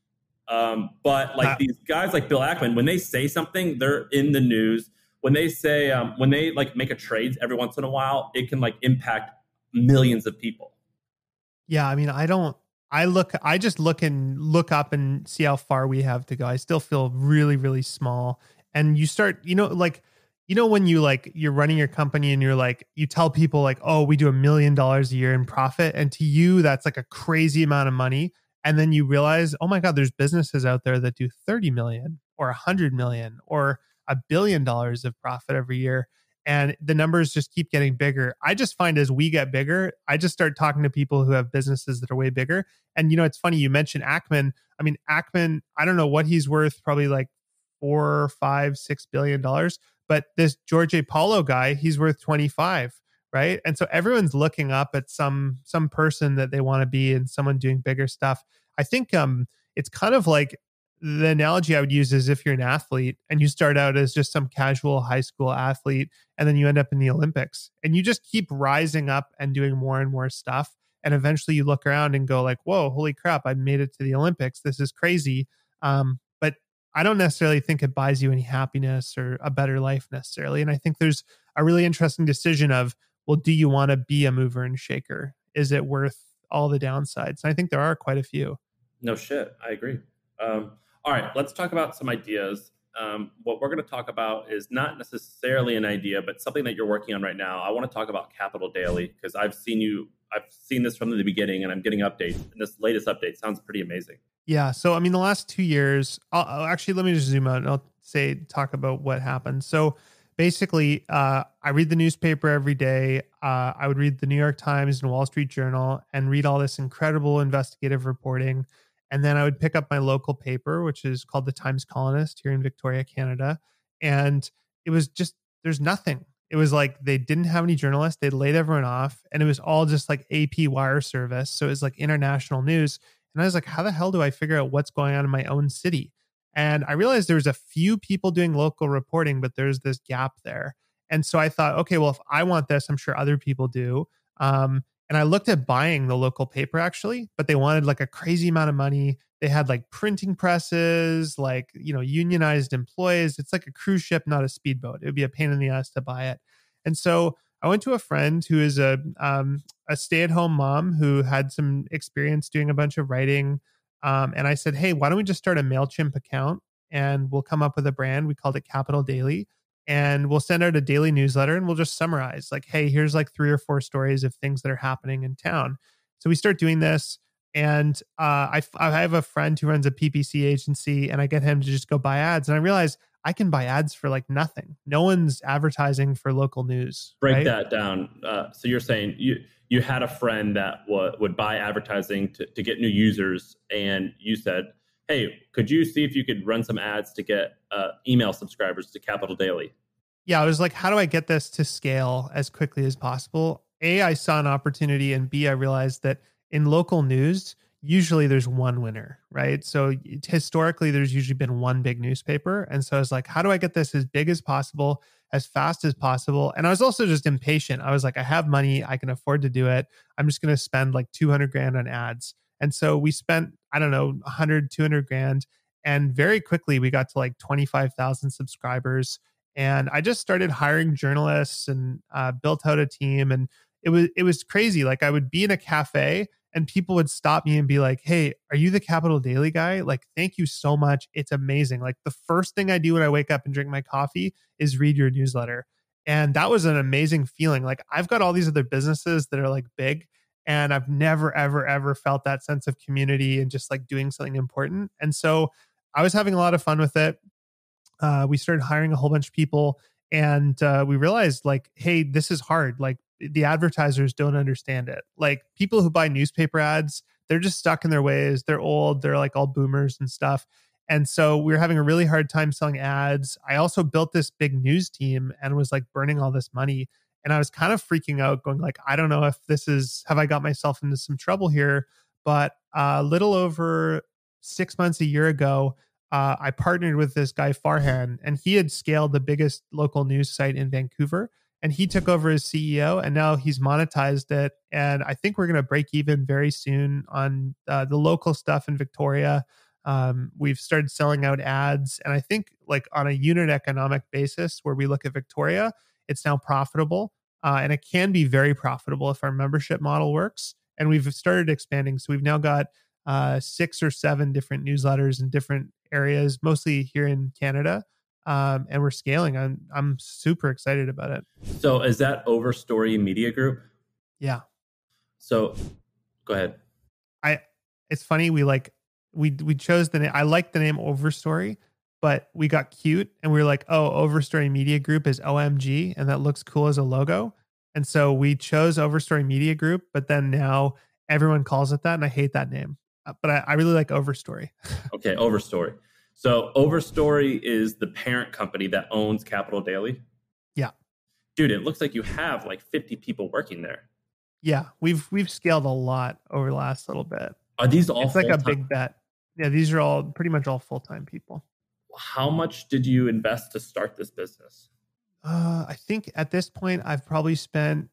Um, but like Uh, these guys like Bill Ackman, when they say something, they're in the news. When they say, um, when they like make a trade every once in a while, it can like impact millions of people. Yeah, I mean, I don't, I look, I just look and look up and see how far we have to go. I still feel really, really small. And you start, you know, like, you know, when you like, you're running your company and you're like, you tell people like, oh, we do a million dollars a year in profit. And to you, that's like a crazy amount of money. And then you realize, oh my God, there's businesses out there that do thirty million or a hundred million or a billion dollars of profit every year. And the numbers just keep getting bigger. I just find as we get bigger, I just start talking to people who have businesses that are way bigger. And, you know, it's funny, you mentioned Ackman. I mean, Ackman, I don't know what he's worth, probably like four, five, six billion dollars. But this George A. Paulo guy, he's worth twenty-five, right? And so everyone's looking up at some some person that they want to be and someone doing bigger stuff. I think um, it's kind of like the analogy I would use is if you're an athlete and you start out as just some casual high school athlete and then you end up in the Olympics and you just keep rising up and doing more and more stuff. And eventually you look around and go like, whoa, holy crap, I made it to the Olympics. This is crazy. Um, but I don't necessarily think it buys you any happiness or a better life necessarily. And I think there's a really interesting decision of, well, do you want to be a mover and shaker? Is it worth all the downsides? And I think there are quite a few. No shit. I agree. Um, all right, let's talk about some ideas. Um, what we're going to talk about is not necessarily an idea, but something that you're working on right now. I want to talk about Capital Daily because I've seen you, I've seen this from the beginning and I'm getting updates. And this latest update sounds pretty amazing. Yeah. So, I mean, the last two years, I'll, I'll actually, let me just zoom out and I'll say, talk about what happened. So basically, uh, I read the newspaper every day. Uh, I would read the New York Times and Wall Street Journal and read all this incredible investigative reporting. And then I would pick up my local paper, which is called the Times Colonist here in Victoria, Canada. And it was just, there's nothing. It was like they didn't have any journalists. They laid everyone off. And it was all just like A P wire service. So it was like international news. And I was like, how the hell do I figure out what's going on in my own city? And I realized there was a few people doing local reporting, but there's this gap there. And so I thought, okay, well, if I want this, I'm sure other people do. Um, And I looked at buying the local paper actually, but they wanted like a crazy amount of money. They had like printing presses, like, you know, unionized employees. It's like a cruise ship, not a speedboat. It would be a pain in the ass to buy it. And so I went to a friend who is a um, a stay-at-home mom who had some experience doing a bunch of writing. Um, and I said, hey, why don't we just start a MailChimp account and we'll come up with a brand. We called it Capital Daily. And we'll send out a daily newsletter and we'll just summarize like, hey, here's like three or four stories of things that are happening in town. So we start doing this. And uh, I, I have a friend who runs a P P C agency and I get him to just go buy ads. And I realize I can buy ads for like nothing. No one's advertising for local news. Break right? that down. Uh, so you're saying you you had a friend that w- would buy advertising to, to get new users. And you said, hey, could you see if you could run some ads to get uh, email subscribers to Capital Daily? Yeah, I was like, how do I get this to scale as quickly as possible? A, I saw an opportunity, and B, I realized that in local news, usually there's one winner, right? So historically, there's usually been one big newspaper. And so I was like, how do I get this as big as possible, as fast as possible? And I was also just impatient. I was like, I have money. I can afford to do it. I'm just going to spend like two hundred grand on ads. And so we spent, I don't know, one hundred, two hundred grand. And very quickly, we got to like twenty-five thousand subscribers. And I just started hiring journalists and uh, built out a team. And it was it was crazy. Like I would be in a cafe and people would stop me and be like, hey, are you the Capital Daily guy? Like, thank you so much. It's amazing. Like the first thing I do when I wake up and drink my coffee is read your newsletter. And that was an amazing feeling. Like I've got all these other businesses that are like big. And I've never, ever, ever felt that sense of community and just like doing something important. And so I was having a lot of fun with it. Uh, we started hiring a whole bunch of people and uh, we realized like, hey, this is hard. Like the advertisers don't understand it. Like people who buy newspaper ads, they're just stuck in their ways. They're old. They're like all boomers and stuff. And so we were having a really hard time selling ads. I also built this big news team and was like burning all this money. And I was kind of freaking out going like, I don't know if this is, have I got myself into some trouble here? But a uh, little over six months, a year ago, uh, I partnered with this guy, Farhan, and he had scaled the biggest local news site in Vancouver. And he took over as C E O and now he's monetized it. And I think we're going to break even very soon on uh, the local stuff in Victoria. Um, we've started selling out ads. And I think like on a unit economic basis where we look at Victoria, it's now profitable. Uh, and it can be very profitable if our membership model works. And we've started expanding. So we've now got uh, six or seven different newsletters in different areas, mostly here in Canada. Um, and we're scaling. I'm I'm super excited about it. So is that Overstory Media Group? Yeah. So go ahead. I it's funny, we like we we chose the name. I like the name Overstory, but we got cute and we were like, oh, Overstory Media Group is O M G, and that looks cool as a logo. And so we chose Overstory Media Group, but then now everyone calls it that, and I hate that name. Uh, But I, I really like Overstory. Okay, Overstory. So Overstory is the parent company that owns Capital Daily. Yeah. Dude, it looks like you have like fifty people working there. Yeah, we've we've scaled a lot over the last little bit. Are these all It's like a full-time? big bet. Yeah, these are all pretty much all full-time people. How much did you invest to start this business? Uh, I think at this point I've probably spent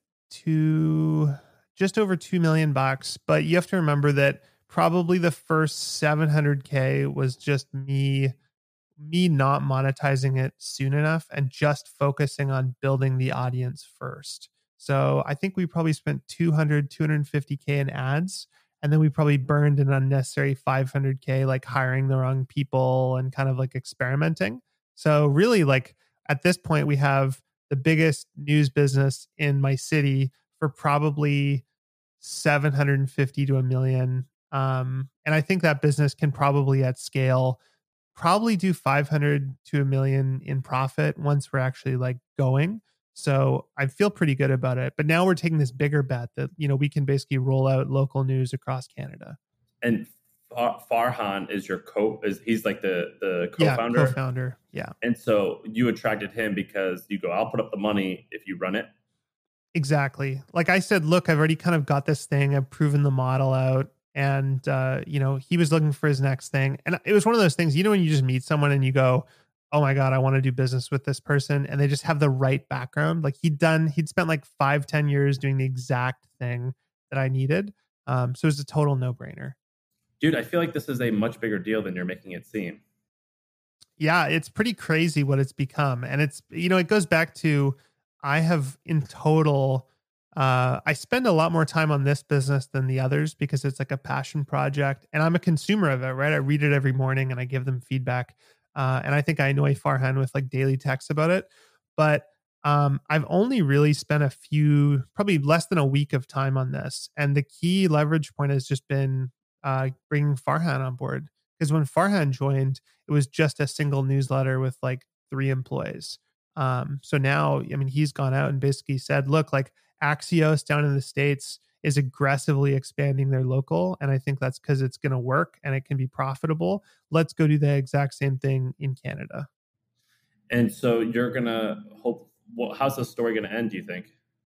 two, just over two million bucks. But you have to remember that probably the first seven hundred K was just me, me not monetizing it soon enough and just focusing on building the audience first. So I think we probably spent two hundred, two hundred fifty K in ads. And then we probably burned an unnecessary five hundred K, like hiring the wrong people and kind of like experimenting. So really, like at this point, we have the biggest news business in my city for probably seven hundred fifty to a million. Um, and I think that business can probably at scale, probably do five hundred to a million in profit once we're actually like going. So I feel pretty good about it. But now we're taking this bigger bet that, you know, we can basically roll out local news across Canada. And Far- Farhan is your co is he's like the the co-founder. Yeah, co-founder. Yeah. And so you attracted him because you go, I'll put up the money if you run it. Exactly. Like I said, look, I've already kind of got this thing. I've proven the model out. And uh, you know, he was looking for his next thing. And it was one of those things, you know, when you just meet someone and you go, oh my God, I want to do business with this person. And they just have the right background. Like he'd done, he'd spent like five, ten years doing the exact thing that I needed. Um, so it was a total no brainer. Dude, I feel like this is a much bigger deal than you're making it seem. Yeah, it's pretty crazy what it's become. And it's, you know, it goes back to, I have in total, uh, I spend a lot more time on this business than the others because it's like a passion project and I'm a consumer of it, right? I read it every morning and I give them feedback. Uh, and I think I annoy Farhan with like daily texts about it. But um, I've only really spent a few, probably less than a week of time on this. And the key leverage point has just been uh, bringing Farhan on board. Because when Farhan joined, it was just a single newsletter with like three employees. Um, so now, I mean, he's gone out and basically said, look, like Axios down in the States is aggressively expanding their local. And I think that's because it's going to work and it can be profitable. Let's go do the exact same thing in Canada. And so you're going to hope, well, how's the story going to end, do you think?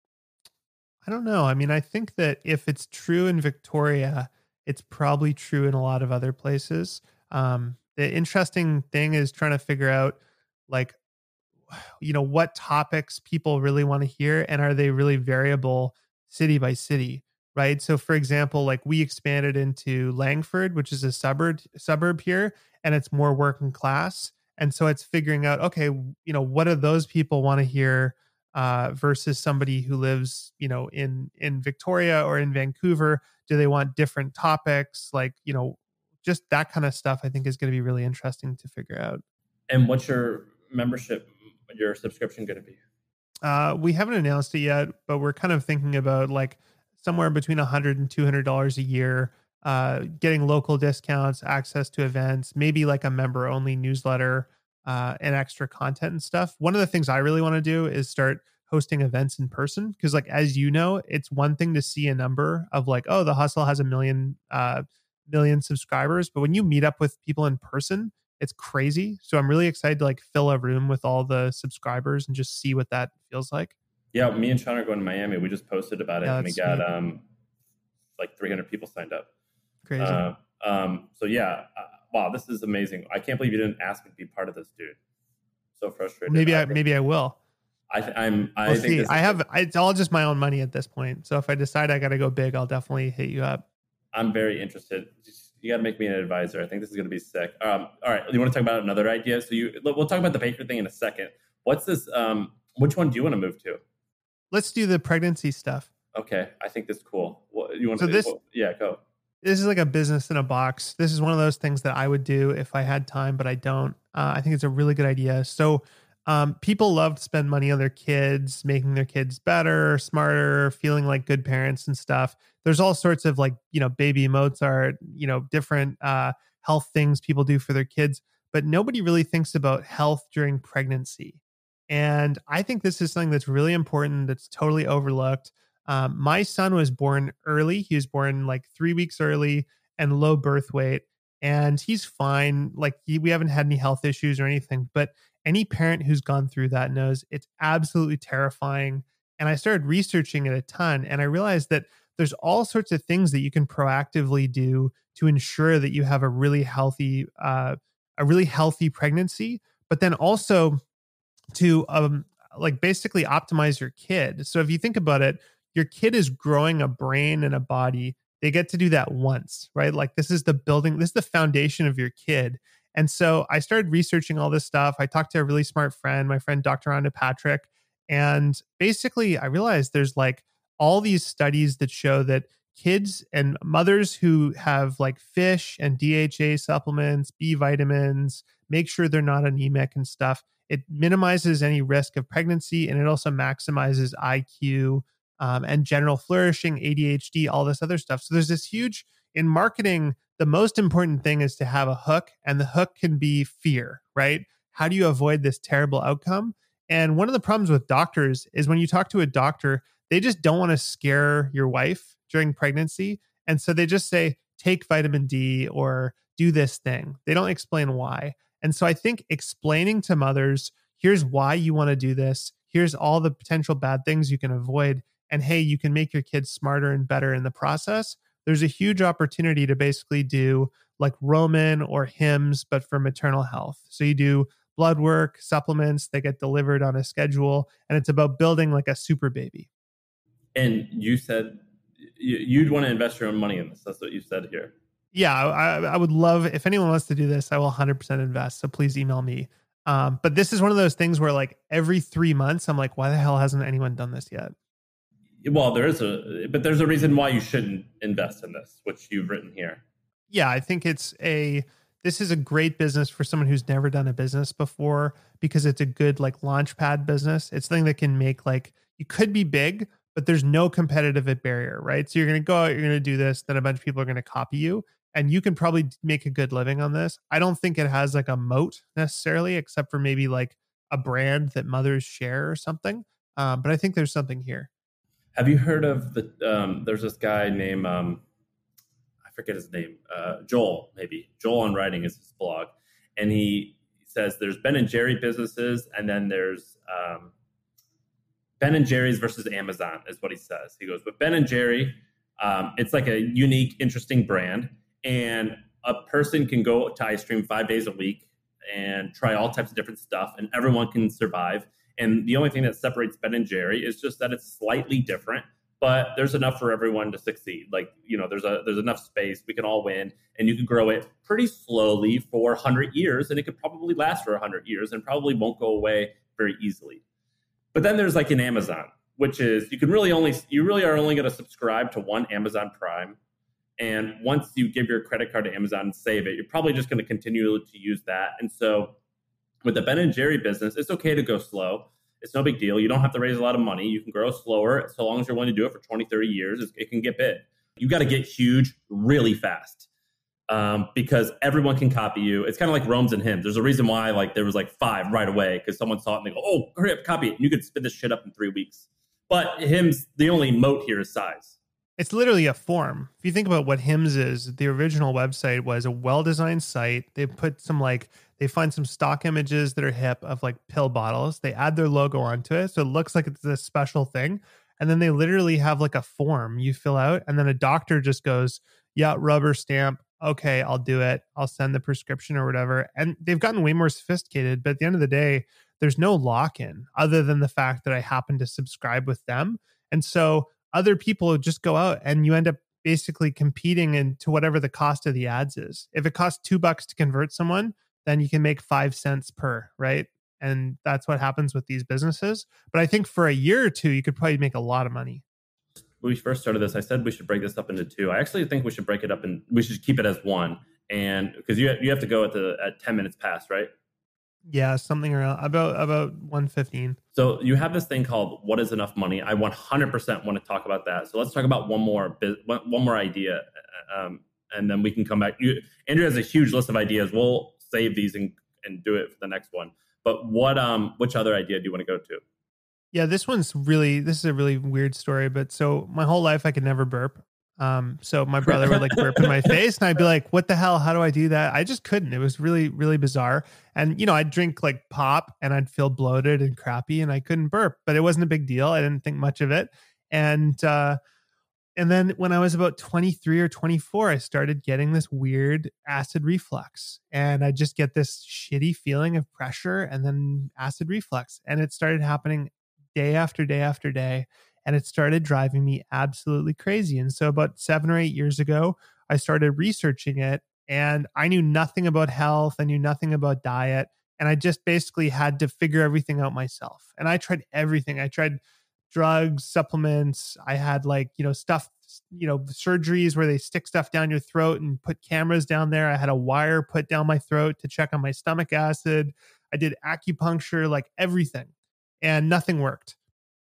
I don't know. I mean, I think that if it's true in Victoria, it's probably true in a lot of other places. Um, the interesting thing is trying to figure out like, you know, what topics people really want to hear and are they really variable city by city, right? So for example, like we expanded into Langford, which is a suburb suburb here, and it's more working class. And so it's figuring out, okay, you know, what do those people want to hear uh, versus somebody who lives, you know, in, in Victoria or in Vancouver? Do they want different topics? Like, you know, just that kind of stuff I think is going to be really interesting to figure out. And what's your membership, your subscription going to be? Uh, we haven't announced it yet, but we're kind of thinking about like somewhere between one hundred dollars and two hundred dollars a year, uh, getting local discounts, access to events, maybe like a member only newsletter, uh, and extra content and stuff. One of the things I really want to do is start hosting events in person. Cause like, as you know, it's one thing to see a number of like, oh, the Hustle has a million, uh, million subscribers. But when you meet up with people in person, it's crazy. So I'm really excited to like fill a room with all the subscribers and just see what that feels like. Yeah, me and Sean are going to Miami. We just posted about it, Yeah, and we that's got sweet. um like three hundred people signed up. Crazy. Uh, um, so yeah, uh, wow, this is amazing. I can't believe you didn't ask me to be part of this, dude. So frustrated. maybe I maybe I will. I th- I'm. I We'll think see. this I is- have. It's all just my own money at this point. So if I decide I got to go big, I'll definitely hit you up. I'm very interested. Just You got to make me an advisor. I think this is going to be sick. Um, all right. You want to talk about another idea? So you, we'll talk about the baker thing in a second. What's this? Um, which one do you want to move to? Let's do the pregnancy stuff. Okay. I think this is cool. What, you want so to, this, well, yeah, go. This is like a business in a box. This is one of those things that I would do if I had time, but I don't. Uh, I think it's a really good idea. So um, people love to spend money on their kids, making their kids better, smarter, feeling like good parents and stuff. There's all sorts of like, you know, baby Mozart, you know, different uh, health things people do for their kids, but nobody really thinks about health during pregnancy. And I think this is something that's really important, that's totally overlooked. Um, my son was born early. He was born like three weeks early and low birth weight. And he's fine. Like he, we haven't had any health issues or anything. But any parent who's gone through that knows it's absolutely terrifying. And I started researching it a ton. And I realized that there's all sorts of things that you can proactively do to ensure that you have a really healthy, uh, a really healthy pregnancy. But then also to um, like basically optimize your kid. So if you think about it, your kid is growing a brain and a body. They get to do that once, right? Like this is the building, this is the foundation of your kid. And so I started researching all this stuff. I talked to a really smart friend, my friend, Doctor Rhonda Patrick. And basically I realized there's like all these studies that show that kids and mothers who have like fish and D H A supplements, B vitamins, make sure they're not anemic and stuff. It minimizes any risk of pregnancy, and it also maximizes I Q, Um, and general flourishing, A D H D, all this other stuff. So there's this huge, in marketing, the most important thing is to have a hook, and the hook can be fear, right? How do you avoid this terrible outcome? And one of the problems with doctors is when you talk to a doctor, they just don't want to scare your wife during pregnancy. And so they just say, take vitamin D or do this thing. They don't explain why. And so I think explaining to mothers, here's why you want to do this. Here's all the potential bad things you can avoid. And hey, you can make your kids smarter and better in the process. There's a huge opportunity to basically do like Roman or Hims, but for maternal health. So you do blood work, supplements, they get delivered on a schedule, and it's about building like a super baby. And you said you'd want to invest your own money in this. That's what you said here. Yeah, I, I would love, if anyone wants to do this, I will one hundred percent invest. So please email me. Um, but this is one of those things where like every three months, I'm like, why the hell hasn't anyone done this yet? Well, there is a, but there's a reason why you shouldn't invest in this, which you've written here. Yeah, I think it's a, this is a great business for someone who's never done a business before, because it's a good like launch pad business. It's something that can make like, you could be big, but there's no competitive barrier, right? So you're going to go out, you're going to do this, then a bunch of people are going to copy you, and you can probably make a good living on this. I don't think it has like a moat necessarily, except for maybe like a brand that mothers share or something. Um, but I think there's something here. Have you heard of the, um, there's this guy named, um, I forget his name, uh, Joel, maybe. Joel on Writing is his blog. And he says there's Ben and Jerry businesses, and then there's um, Ben and Jerry's versus Amazon is what he says. He goes, but Ben and Jerry, um, it's like a unique, interesting brand. And a person can go to ice cream five days a week and try all types of different stuff, and everyone can survive. And the only thing that separates Ben and Jerry is just that it's slightly different, but there's enough for everyone to succeed. Like, you know, there's a there's enough space. We can all win, and you can grow it pretty slowly for one hundred years, and it could probably last for one hundred years and probably won't go away very easily. But then there's like an Amazon, which is you can really only you really are only going to subscribe to one Amazon Prime. And once you give your credit card to Amazon and save it, you're probably just going to continue to use that. And so with the Ben and Jerry business, it's okay to go slow. It's no big deal. You don't have to raise a lot of money. You can grow slower. So long as you're willing to do it for twenty, thirty years, it can get big. You got to get huge really fast um, because everyone can copy you. It's kind of like Rome's and Hims. There's a reason why like there was like five right away, because someone saw it and they go, oh, hurry up, copy it. And you could spin this shit up in three weeks. But Hims, the only moat here is size. It's literally a form. If you think about what Hims is, the original website was a well-designed site. They put some like, they find some stock images that are hip of like pill bottles. They add their logo onto it. So it looks like it's a special thing. And then they literally have like a form you fill out. And then a doctor just goes, yeah, rubber stamp. Okay, I'll do it. I'll send the prescription or whatever. And they've gotten way more sophisticated. But at the end of the day, there's no lock-in other than the fact that I happen to subscribe with them. And so other people just go out and you end up basically competing into whatever the cost of the ads is. If it costs two bucks to convert someone, then you can make five cents per, right? And that's what happens with these businesses. But I think for a year or two, you could probably make a lot of money. When we first started this, I said we should break this up into two. I actually think we should break it up and we should keep it as one. And because you you have to go at the at ten minutes past, right? Yeah, something around about about one fifteen. So you have this thing called What is Enough Money? I one hundred percent want to talk about that. So let's talk about one more one, one more idea, um, and then we can come back. You, Andrew has a huge list of ideas. We'll save these and, and do it for the next one. But what um which other idea do you want to go to? Yeah, this one's really this is a really weird story. But so my whole life I could never burp. Um, so my brother would like burp in my face and I'd be like, what the hell? How do I do that? I just couldn't. It was really, really bizarre. And, you know, I'd drink like pop and I'd feel bloated and crappy and I couldn't burp, but it wasn't a big deal. I didn't think much of it. And, uh, and then when I was about twenty-three or twenty-four, I started getting this weird acid reflux and I just get this shitty feeling of pressure and then acid reflux. And it started happening day after day after day. And it started driving me absolutely crazy. And so about seven or eight years ago, I started researching it and I knew nothing about health. I knew nothing about diet. And I just basically had to figure everything out myself. And I tried everything. I tried drugs, supplements. I had like, you know, stuff, you know, surgeries where they stick stuff down your throat and put cameras down there. I had a wire put down my throat to check on my stomach acid. I did acupuncture, like everything. And nothing worked.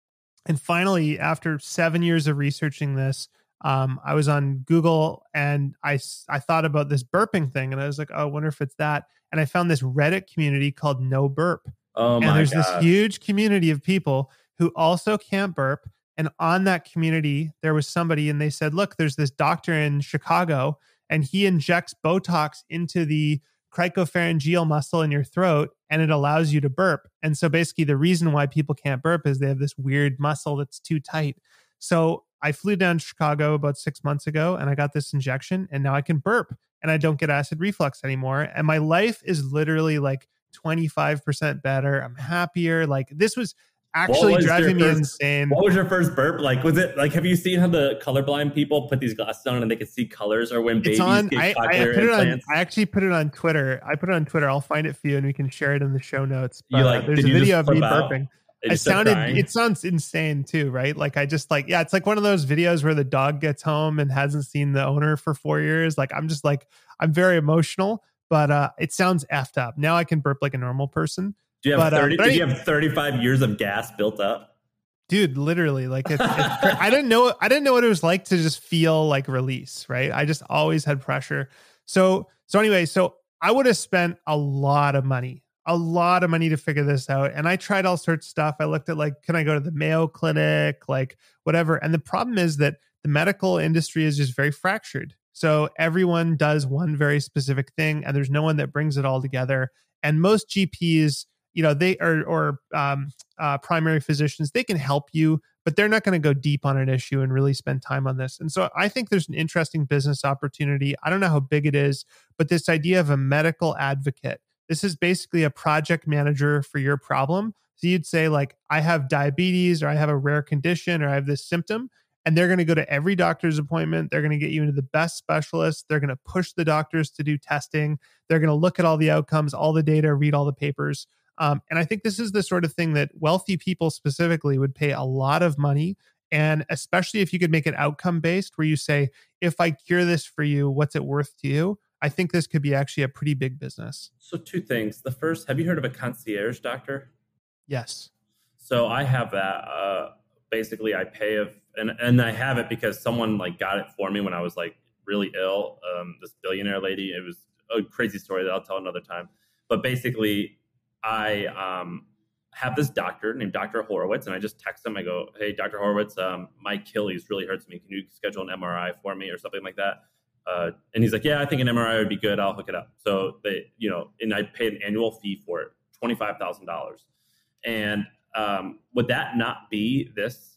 And finally, after seven years of researching this, um, I was on Google and I, I thought about this burping thing. And I was like, oh, I wonder if it's that. And I found this Reddit community called No Burp. Oh my And there's gosh. this huge community of people who also can't burp. And on that community, there was somebody and they said, look, there's this doctor in Chicago and he injects Botox into the cricopharyngeal muscle in your throat and it allows you to burp. And so basically the reason why people can't burp is they have this weird muscle that's too tight. So I flew down to Chicago about six months ago and I got this injection and now I can burp and I don't get acid reflux anymore. And my life is literally like twenty-five percent better. I'm happier. Like this was actually was driving me first, insane. What was your first burp like? Was it like, have you seen how the colorblind people put these glasses on and they can see colors, or when babies It's on, get I, I cochlear put it on, implants? I actually put it on Twitter. I put it on Twitter. I'll find it for you and we can share it in the show notes. But You like- uh, there's did a you video just of me flip out? burping. It I just started sounded, crying? it sounds insane too, right? Like I just like, yeah, it's like one of those videos where the dog gets home and hasn't seen the owner for four years. Like I'm just like, I'm very emotional, but uh, it sounds effed up. Now I can burp like a normal person. Do you have but, uh, thirty? but did I- you have thirty-five years of gas built up? Dude, literally, like it's, it's cra- I didn't know I didn't know what it was like to just feel like release, right? I just always had pressure. So so anyway, so I would have spent a lot of money, a lot of money to figure this out. And I tried all sorts of stuff. I looked at like, can I go to the Mayo Clinic, like whatever. And the problem is that the medical industry is just very fractured. So everyone does one very specific thing, and there's no one that brings it all together. And most G Ps, you know, they are, or um, uh, primary physicians, they can help you, but they're not going to go deep on an issue and really spend time on this. And so I think there's an interesting business opportunity. I don't know how big it is, but this idea of a medical advocate, this is basically a project manager for your problem. So you'd say like, I have diabetes, or I have a rare condition, or I have this symptom. And they're going to go to every doctor's appointment. They're going to get you into the best specialists. They're going to push the doctors to do testing. They're going to look at all the outcomes, all the data, read all the papers. Um, and I think this is the sort of thing that wealthy people specifically would pay a lot of money. And especially if you could make it outcome based, where you say, if I cure this for you, what's it worth to you? I think this could be actually a pretty big business. So two things. The first, have you heard of a concierge doctor? Yes. So I have that. Uh, basically, I pay a, and and I have it because someone like got it for me when I was like really ill. Um, this billionaire lady. It was a crazy story that I'll tell another time. But basically, I um, have this doctor named Doctor Horowitz, and I just text him. I go, "Hey, Doctor Horowitz, um, my Achilles really hurts me. Can you schedule an M R I for me or something like that?" Uh, and he's like, "Yeah, I think an M R I would be good. I'll hook it up." So they, you know, and I paid an annual fee for it, twenty-five thousand dollars. And um, would that not be this?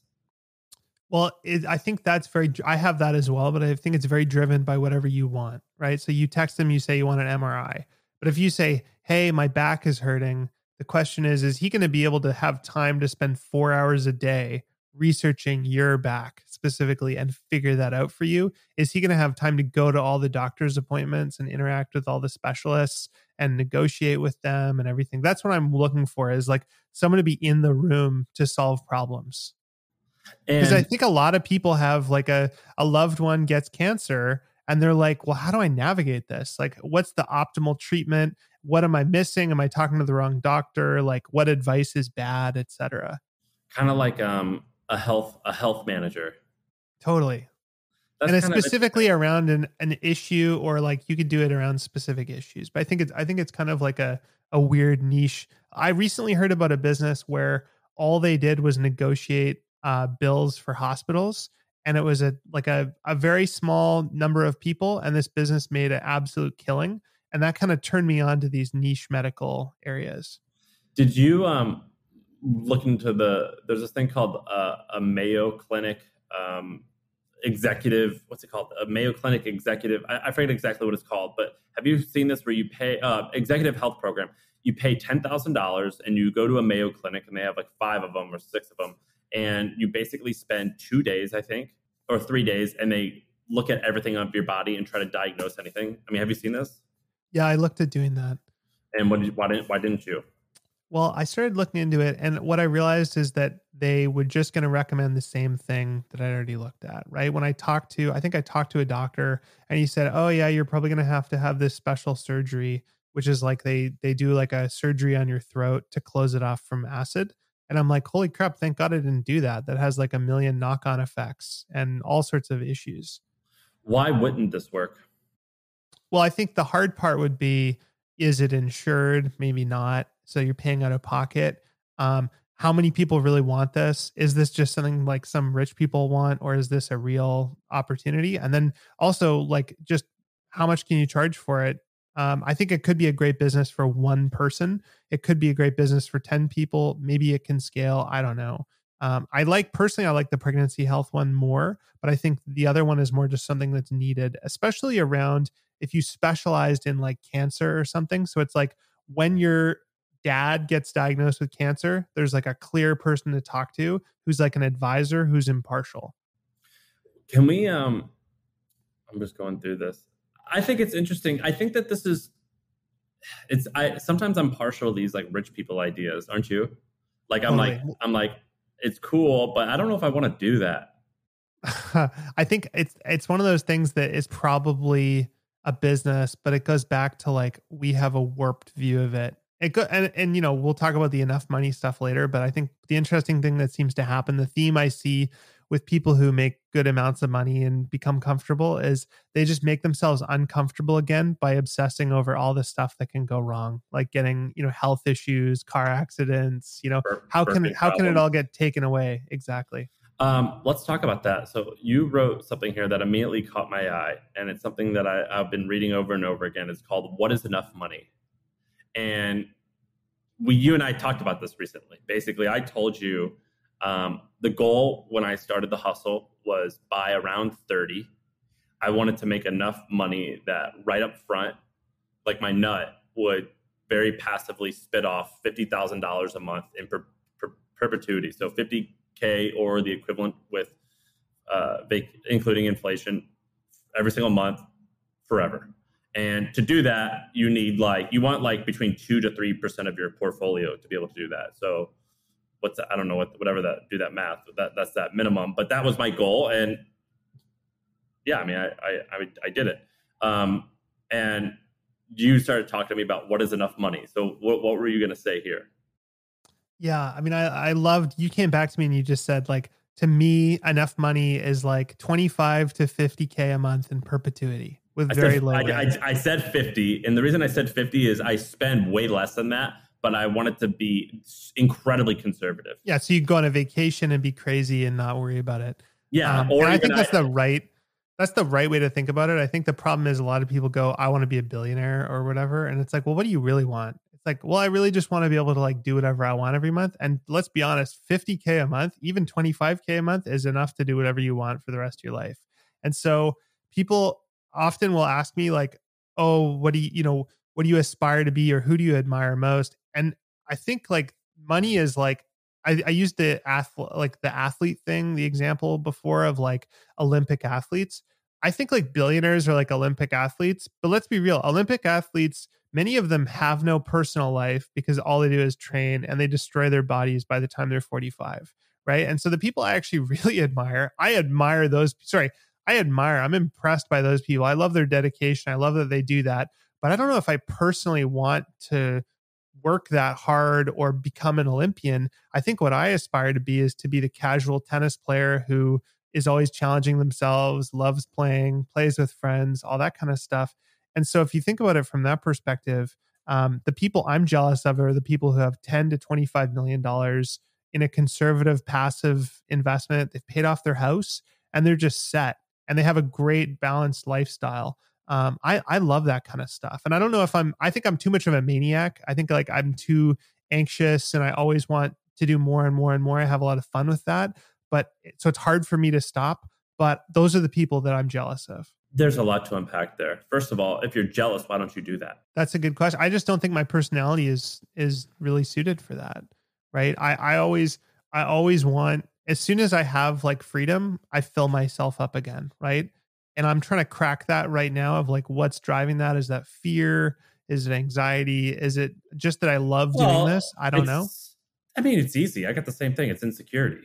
Well, it, I think that's very, I have that as well, but I think it's very driven by whatever you want, right? So you text them, you say you want an M R I. But if you say, hey, my back is hurting, the question is, is he going to be able to have time to spend four hours a day researching your back specifically and figure that out for you? Is he going to have time to go to all the doctor's appointments and interact with all the specialists and negotiate with them and everything? That's what I'm looking for, is like someone to be in the room to solve problems. Because I think a lot of people have like a, a loved one gets cancer and they're like, well, how do I navigate this? Like, what's the optimal treatment? What am I missing? Am I talking to the wrong doctor? Like, what advice is bad, et cetera? Kind of like um, a health a health manager. Totally. That's and it's specifically around an, an issue, or like you could do it around specific issues. But I think it's I think it's kind of like a, a weird niche. I recently heard about a business where all they did was negotiate uh, bills for hospitals. And it was a like a, a very small number of people. And this business made an absolute killing. And that kind of turned me on to these niche medical areas. Did you um, look into the, there's this thing called uh, a Mayo Clinic um, executive, what's it called? A Mayo Clinic executive. I, I forget exactly what it's called, but have you seen this where you pay uh, executive health program? You pay ten thousand dollars and you go to a Mayo Clinic, and they have like five of them or six of them. And you basically spend two days, I think, or three days, and they look at everything of your body and try to diagnose anything. I mean, have you seen this? Yeah, I looked at doing that. And what did, why didn't why didn't you? Well, I started looking into it, and what I realized is that they were just going to recommend the same thing that I already looked at, right? When I talked to, I think I talked to a doctor, and he said, oh yeah, you're probably going to have to have this special surgery, which is like they they do like a surgery on your throat to close it off from acid. And I'm like, holy crap, thank God I didn't do that. That has like a million knock-on effects and all sorts of issues. Why wouldn't this work? Well, I think the hard part would be, is it insured? Maybe not. So you're paying out of pocket. Um, how many people really want this? Is this just something like some rich people want, or is this a real opportunity? And then also, like, just how much can you charge for it? Um, I think it could be a great business for one person. It could be a great business for ten people. Maybe it can scale. I don't know. Um, I like personally, I like the pregnancy health one more, but I think the other one is more just something that's needed, especially around if you specialized in like cancer or something. So it's like when your dad gets diagnosed with cancer, there's like a clear person to talk to who's like an advisor who's impartial. Can we, um, I'm just going through this. I think it's interesting. I think that this is, it's, I, sometimes I'm partial to these like rich people ideas, aren't you? Like, I'm Totally. like, I'm like, it's cool, but I don't know if I want to do that. I think it's, it's one of those things that is probably a business, but it goes back to like, we have a warped view of it. It go, and, and, you know, we'll talk about the enough money stuff later, but I think the interesting thing that seems to happen, the theme I see with people who make good amounts of money and become comfortable, is they just make themselves uncomfortable again by obsessing over all the stuff that can go wrong, like getting, you know, health issues, car accidents, you know, how can it, how can it all get taken away? Exactly. Um, let's talk about that. So you wrote something here that immediately caught my eye, and it's something that I, I've been reading over and over again. It's called "What is Enough Money?" And we, you and I talked about this recently. Basically, I told you um, the goal when I started the hustle was by around thirty, I wanted to make enough money that right up front, like my nut would very passively spit off fifty thousand dollars a month in per, per, perpetuity. So fifty K or the equivalent with uh, vac- including inflation every single month forever. And to do that, you need like, you want like between two to three percent of your portfolio to be able to do that. So what's that? I don't know what, whatever that, do that math, that that's that minimum, but that was my goal. And yeah, I mean, I, I, I, I did it. Um, and you started talking to me about what is enough money. So what, what were you going to say here? Yeah. I mean, I, I loved, you came back to me and you just said like, to me, enough money is like twenty-five to fifty K a month in perpetuity with I very said, low. I, I, I said fifty. And the reason I said fifty is I spend way less than that, but I want it to be incredibly conservative. Yeah. So you go on a vacation and be crazy and not worry about it. Yeah. Um, or and I think that's I, the right, that's the right way to think about it. I think the problem is a lot of people go, I want to be a billionaire or whatever. And it's like, well, what do you really want? It's like, well, I really just want to be able to like do whatever I want every month. And let's be honest, fifty K a month, even twenty-five K a month is enough to do whatever you want for the rest of your life. And so people often will ask me like, oh, what do you, you know, what do you aspire to be, or who do you admire most? And I think like money is like I, I used the athlete, like the athlete thing, the example before of like Olympic athletes. I think like billionaires are like Olympic athletes, but let's be real. Olympic athletes, many of them have no personal life because all they do is train and they destroy their bodies by the time they're forty-five. Right. And so the people I actually really admire, I admire those. Sorry, I admire, I'm impressed by those people. I love their dedication. I love that they do that. But I don't know if I personally want to work that hard or become an Olympian. I think what I aspire to be is to be the casual tennis player who is always challenging themselves, loves playing, plays with friends, all that kind of stuff. And so if you think about it from that perspective, um, the people I'm jealous of are the people who have ten to twenty-five million dollars in a conservative passive investment. They've paid off their house and they're just set and they have a great balanced lifestyle. Um, I, I love that kind of stuff. And I don't know if I'm, I think I'm too much of a maniac. I think like I'm too anxious and I always want to do more and more and more. I have a lot of fun with that, but so it's hard for me to stop, but those are the people that I'm jealous of. There's a lot to unpack there. First of all, if you're jealous, why don't you do that? That's a good question. I just don't think my personality is, is really suited for that. Right. I, I always, I always want, as soon as I have like freedom, I fill myself up again. Right. And I'm trying to crack that right now of like, what's driving that? Is that fear? Is it anxiety? Is it just that I love well, doing this? I don't know. I mean, it's easy. I got the same thing. It's insecurity.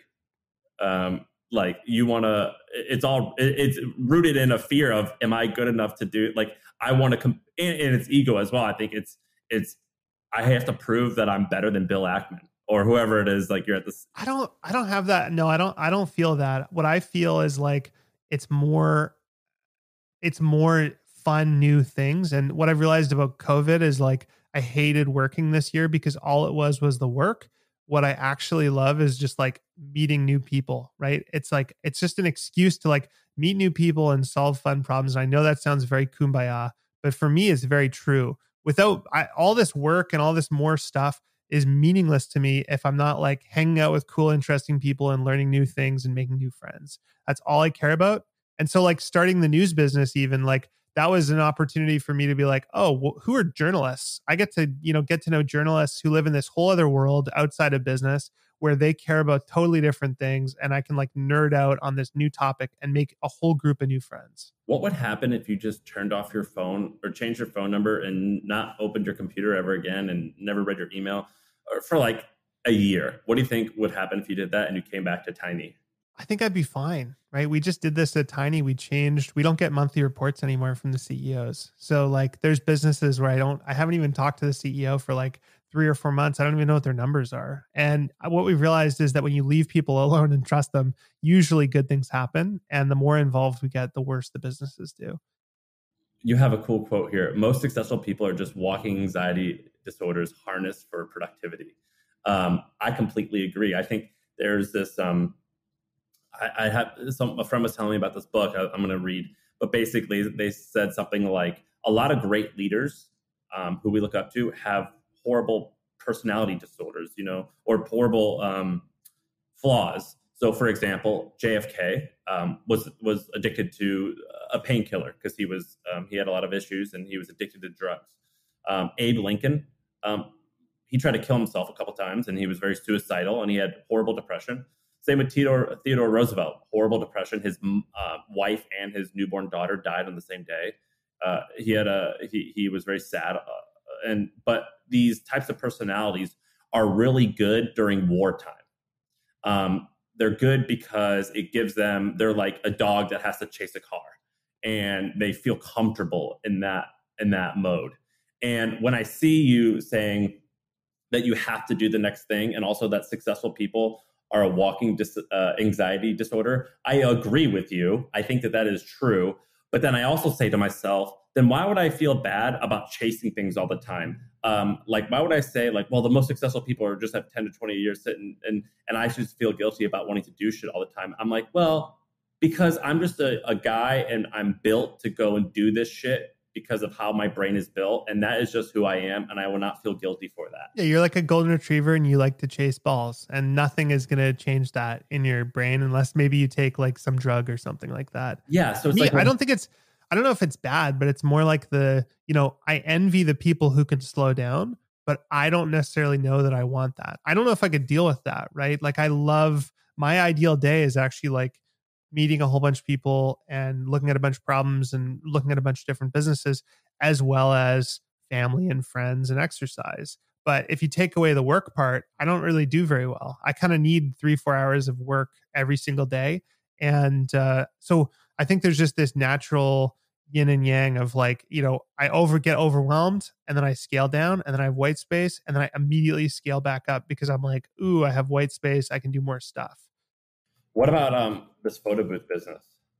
Um, like you want to, it's all, it's rooted in a fear of, am I good enough to do it? Like I want to, comp- and, and it's ego as well. I think it's, it's, I have to prove that I'm better than Bill Ackman or whoever it is. Like you're at this. I don't, I don't have that. No, I don't, I don't feel that. What I feel is like, it's more, it's more fun, new things. And what I've realized about COVID is like, I hated working this year because all it was was the work. What I actually love is just like meeting new people, right? It's like, it's just an excuse to like meet new people and solve fun problems. And I know that sounds very kumbaya, but for me, it's very true. Without I, all this work and all this more stuff is meaningless to me if I'm not like hanging out with cool, interesting people and learning new things and making new friends. That's all I care about. And so like starting the news business, even like that was an opportunity for me to be like, oh, well, who are journalists? I get to, you know, get to know journalists who live in this whole other world outside of business where they care about totally different things. And I can like nerd out on this new topic and make a whole group of new friends. What would happen if you just turned off your phone or changed your phone number and not opened your computer ever again and never read your email or for like a year? What do you think would happen if you did that and you came back to Tiny? I think I'd be fine, right? We just did this at Tiny. We changed. We don't get monthly reports anymore from the C E Os. So like there's businesses where I don't, I haven't even talked to the C E O for like three or four months. I don't even know what their numbers are. And what we've realized is that when you leave people alone and trust them, usually good things happen. And the more involved we get, the worse the businesses do. You have a cool quote here. Most successful people are just walking anxiety disorders harnessed for productivity. Um, I completely agree. I think there's this, um, I, I have some, a friend was telling me about this book I, I'm going to read, but basically they said something like a lot of great leaders um, who we look up to have horrible personality disorders, you know, or horrible um, flaws. So for example, J F K um, was, was addicted to a painkiller because he was, um, he had a lot of issues and he was addicted to drugs. Um, Abe Lincoln, um, he tried to kill himself a couple times and he was very suicidal and he had horrible depression. Same with Theodore, Theodore Roosevelt, horrible depression. His uh, wife and his newborn daughter died on the same day. Uh, he had a he he was very sad, uh, and but these types of personalities are really good during wartime. Um, they're good because it gives them. They're like a dog that has to chase a car, and they feel comfortable in that in that mode. And when I see you saying that you have to do the next thing, and also that successful people are a walking dis, uh, anxiety disorder, I agree with you. I think that that is true. But then I also say to myself, then why would I feel bad about chasing things all the time? Um, like, why would I say like, well, the most successful people are just have ten to twenty years sitting and, and I should feel guilty about wanting to do shit all the time. I'm like, well, because I'm just a, a guy and I'm built to go and do this shit because of how my brain is built. And that is just who I am. And I will not feel guilty for that. Yeah, you're like a golden retriever and you like to chase balls. And nothing is going to change that in your brain unless maybe you take like some drug or something like that. Yeah. So it's Me, like, I don't think it's, I don't know if it's bad, but it's more like the, you know, I envy the people who can slow down. but I don't necessarily know that I want that. I don't know if I could deal with that, right? Like I love, my ideal day is actually like meeting a whole bunch of people and looking at a bunch of problems and looking at a bunch of different businesses, as well as family and friends and exercise. But if you take away the work part, I don't really do very well. I kind of need three, four hours of work every single day. And uh, so I think there's just this natural yin and yang of like, you know, I over get overwhelmed and then I scale down and then I have white space and then I immediately scale back up because I'm like, ooh, I have white space. I can do more stuff. What about um this photo booth business?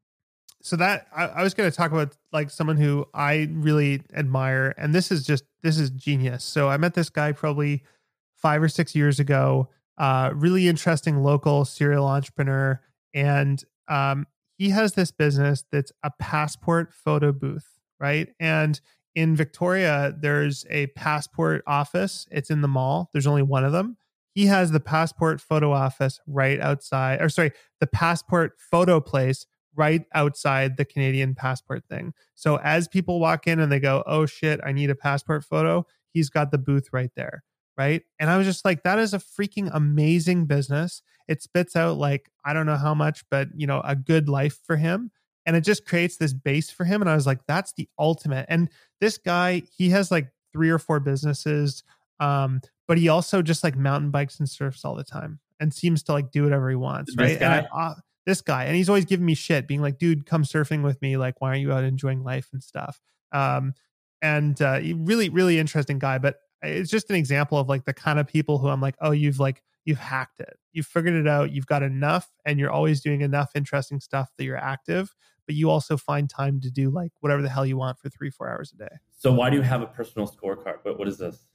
So that I, I was going to talk about like someone who I really admire, and this is just this is genius. So I met this guy probably five or six years ago. Uh, really interesting local serial entrepreneur, and um, he has this business that's a passport photo booth, right? And in Victoria, there's a passport office. It's in the mall. There's only one of them. He has the passport photo office right outside, or sorry, the passport photo place right outside the Canadian passport thing. So as people walk in and they go, oh shit, I need a passport photo, he's got the booth right there. Right. And I was just like, that is a freaking amazing business. It spits out like, I don't know how much, but you know, a good life for him. And it just creates this base for him. And I was like, that's the ultimate. And this guy, he has like three or four businesses. Um, but he also just like mountain bikes and surfs all the time and seems to like do whatever he wants. This right. guy? And I, uh, this guy. And he's always giving me shit, being like, dude, come surfing with me. Like, why aren't you out enjoying life and stuff? Um, and uh, really, really interesting guy. But it's just an example of like the kind of people who I'm like, oh, you've like, you've hacked it. You've figured it out. You've got enough and you're always doing enough interesting stuff that you're active, but you also find time to do like whatever the hell you want for three, four hours a day. So why do you have a personal scorecard? What, what is this?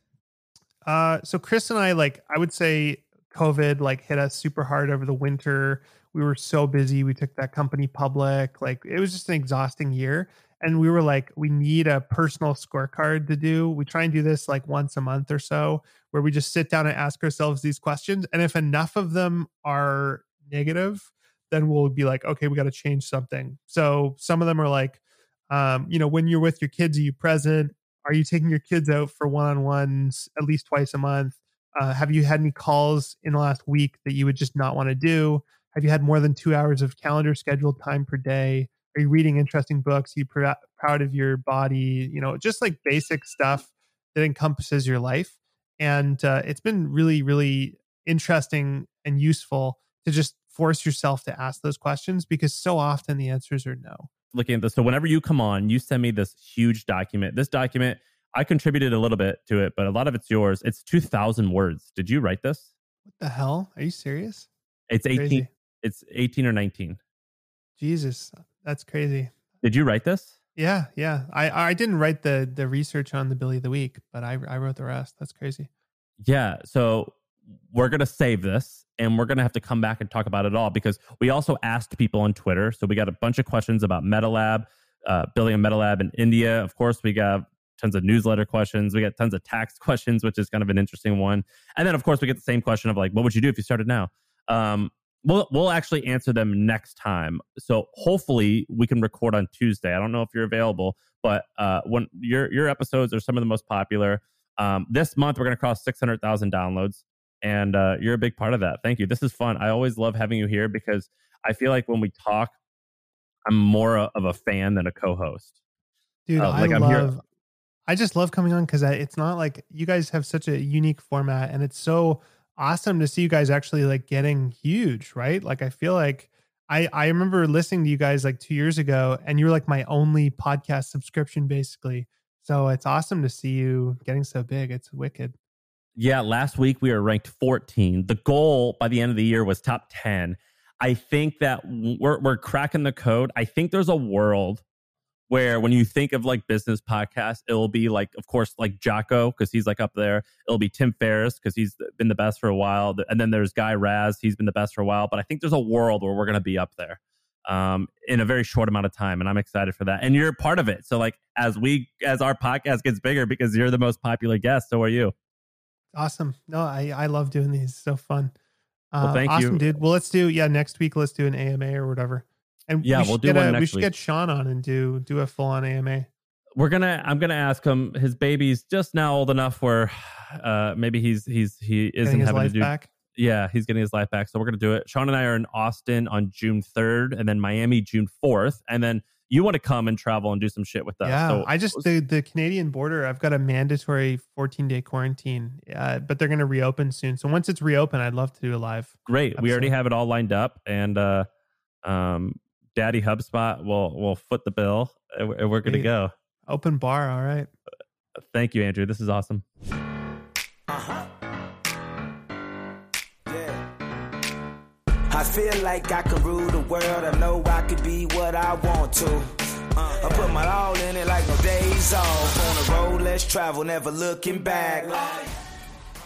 Uh, so Chris and I, like, I would say COVID like hit us super hard over the winter. We were so busy. We took that company public. Like it was just an exhausting year. And we were like, we need a personal scorecard to do. We try and do this like once a month or so, where we just sit down and ask ourselves these questions. And if enough of them are negative, then we'll be like, okay, we got to change something. So some of them are like, um, you know, when you're with your kids, are you present? Are you taking your kids out for one-on-ones at least twice a month? Uh, have you had any calls in the last week that you would just not want to do? Have you had more than two hours of calendar scheduled time per day? Are you reading interesting books? Are you pr- proud of your body? You know, just like basic stuff that encompasses your life. And uh, it's been really, really interesting and useful to just force yourself to ask those questions, because so often the answers are no. Looking at this, so whenever you come on, you send me this huge document. This document, I contributed a little bit to it, but a lot of it's yours. It's two thousand words. Did you write this? What the hell? Are you serious? It's eighteen. Crazy. It's eighteen or nineteen. Jesus, that's crazy. Did you write this? Yeah, yeah. I I didn't write the the research on the Billy of the Week, but I I wrote the rest. That's crazy. Yeah. So we're going to save this and we're going to have to come back and talk about it all, because we also asked people on Twitter. So we got a bunch of questions about MetaLab, uh, building a MetaLab in India. Of course, we got tons of newsletter questions. We got tons of tax questions, which is kind of an interesting one. And then, of course, we get the same question of like, what would you do if you started now? Um, we'll, we'll actually answer them next time. So hopefully we can record on Tuesday. I don't know if you're available, but uh, when your your episodes are some of the most popular. Um, this month, we're going to cross six hundred thousand downloads. And uh, you're a big part of that. Thank you. This is fun. I always love having you here because I feel like when we talk, I'm more of a fan than a co-host. Dude, uh, like I I'm love, here. I just love coming on because it's not like you guys have such a unique format, and it's so awesome to see you guys actually like getting huge, right? Like I feel like I, I remember listening to you guys like two years ago, and you were like my only podcast subscription basically. So it's awesome to see you getting so big. It's wicked. Yeah, last week we were ranked fourteen. The goal by the end of the year was top ten. I think that we're we're cracking the code. I think there's a world where when you think of like business podcasts, it'll be like, of course, like Jocko, because he's like up there. It'll be Tim Ferriss, because he's been the best for a while. And then there's Guy Raz. He's been the best for a while. But I think there's a world where we're going to be up there um, in a very short amount of time. And I'm excited for that. And you're part of it. So like as we as our podcast gets bigger, because you're the most popular guest, so are you. Awesome. No, I, I love doing these. So fun. Uh, Well, thank awesome, you. dude. Well, let's do, yeah, next week, let's do an A M A or whatever. And Yeah, we we'll should do get one a, next we should week. get Sean on and do, do a full on A M A. we're gonna. I'm gonna ask him. His baby's just now old enough where uh, maybe he's he's he isn't Getting his having life to do. back. Yeah, he's getting his life back. So we're gonna do it. Sean and I are in Austin on June third, and then Miami June fourth, and then you want to come and travel and do some shit with us. Yeah, so, I just the the Canadian border. I've got a mandatory fourteen day quarantine, uh, but they're going to reopen soon. So once it's reopened, I'd love to do a live. Great, episode. We already have it all lined up, and uh, um, Daddy HubSpot will will foot the bill, and we're good to go. Open bar, all right. Thank you, Andrew. This is awesome. Uh-huh. I feel like I can rule the world. I know I could be what I want to. Uh, I put my all in it like no days off. On the road, let's travel, never looking back.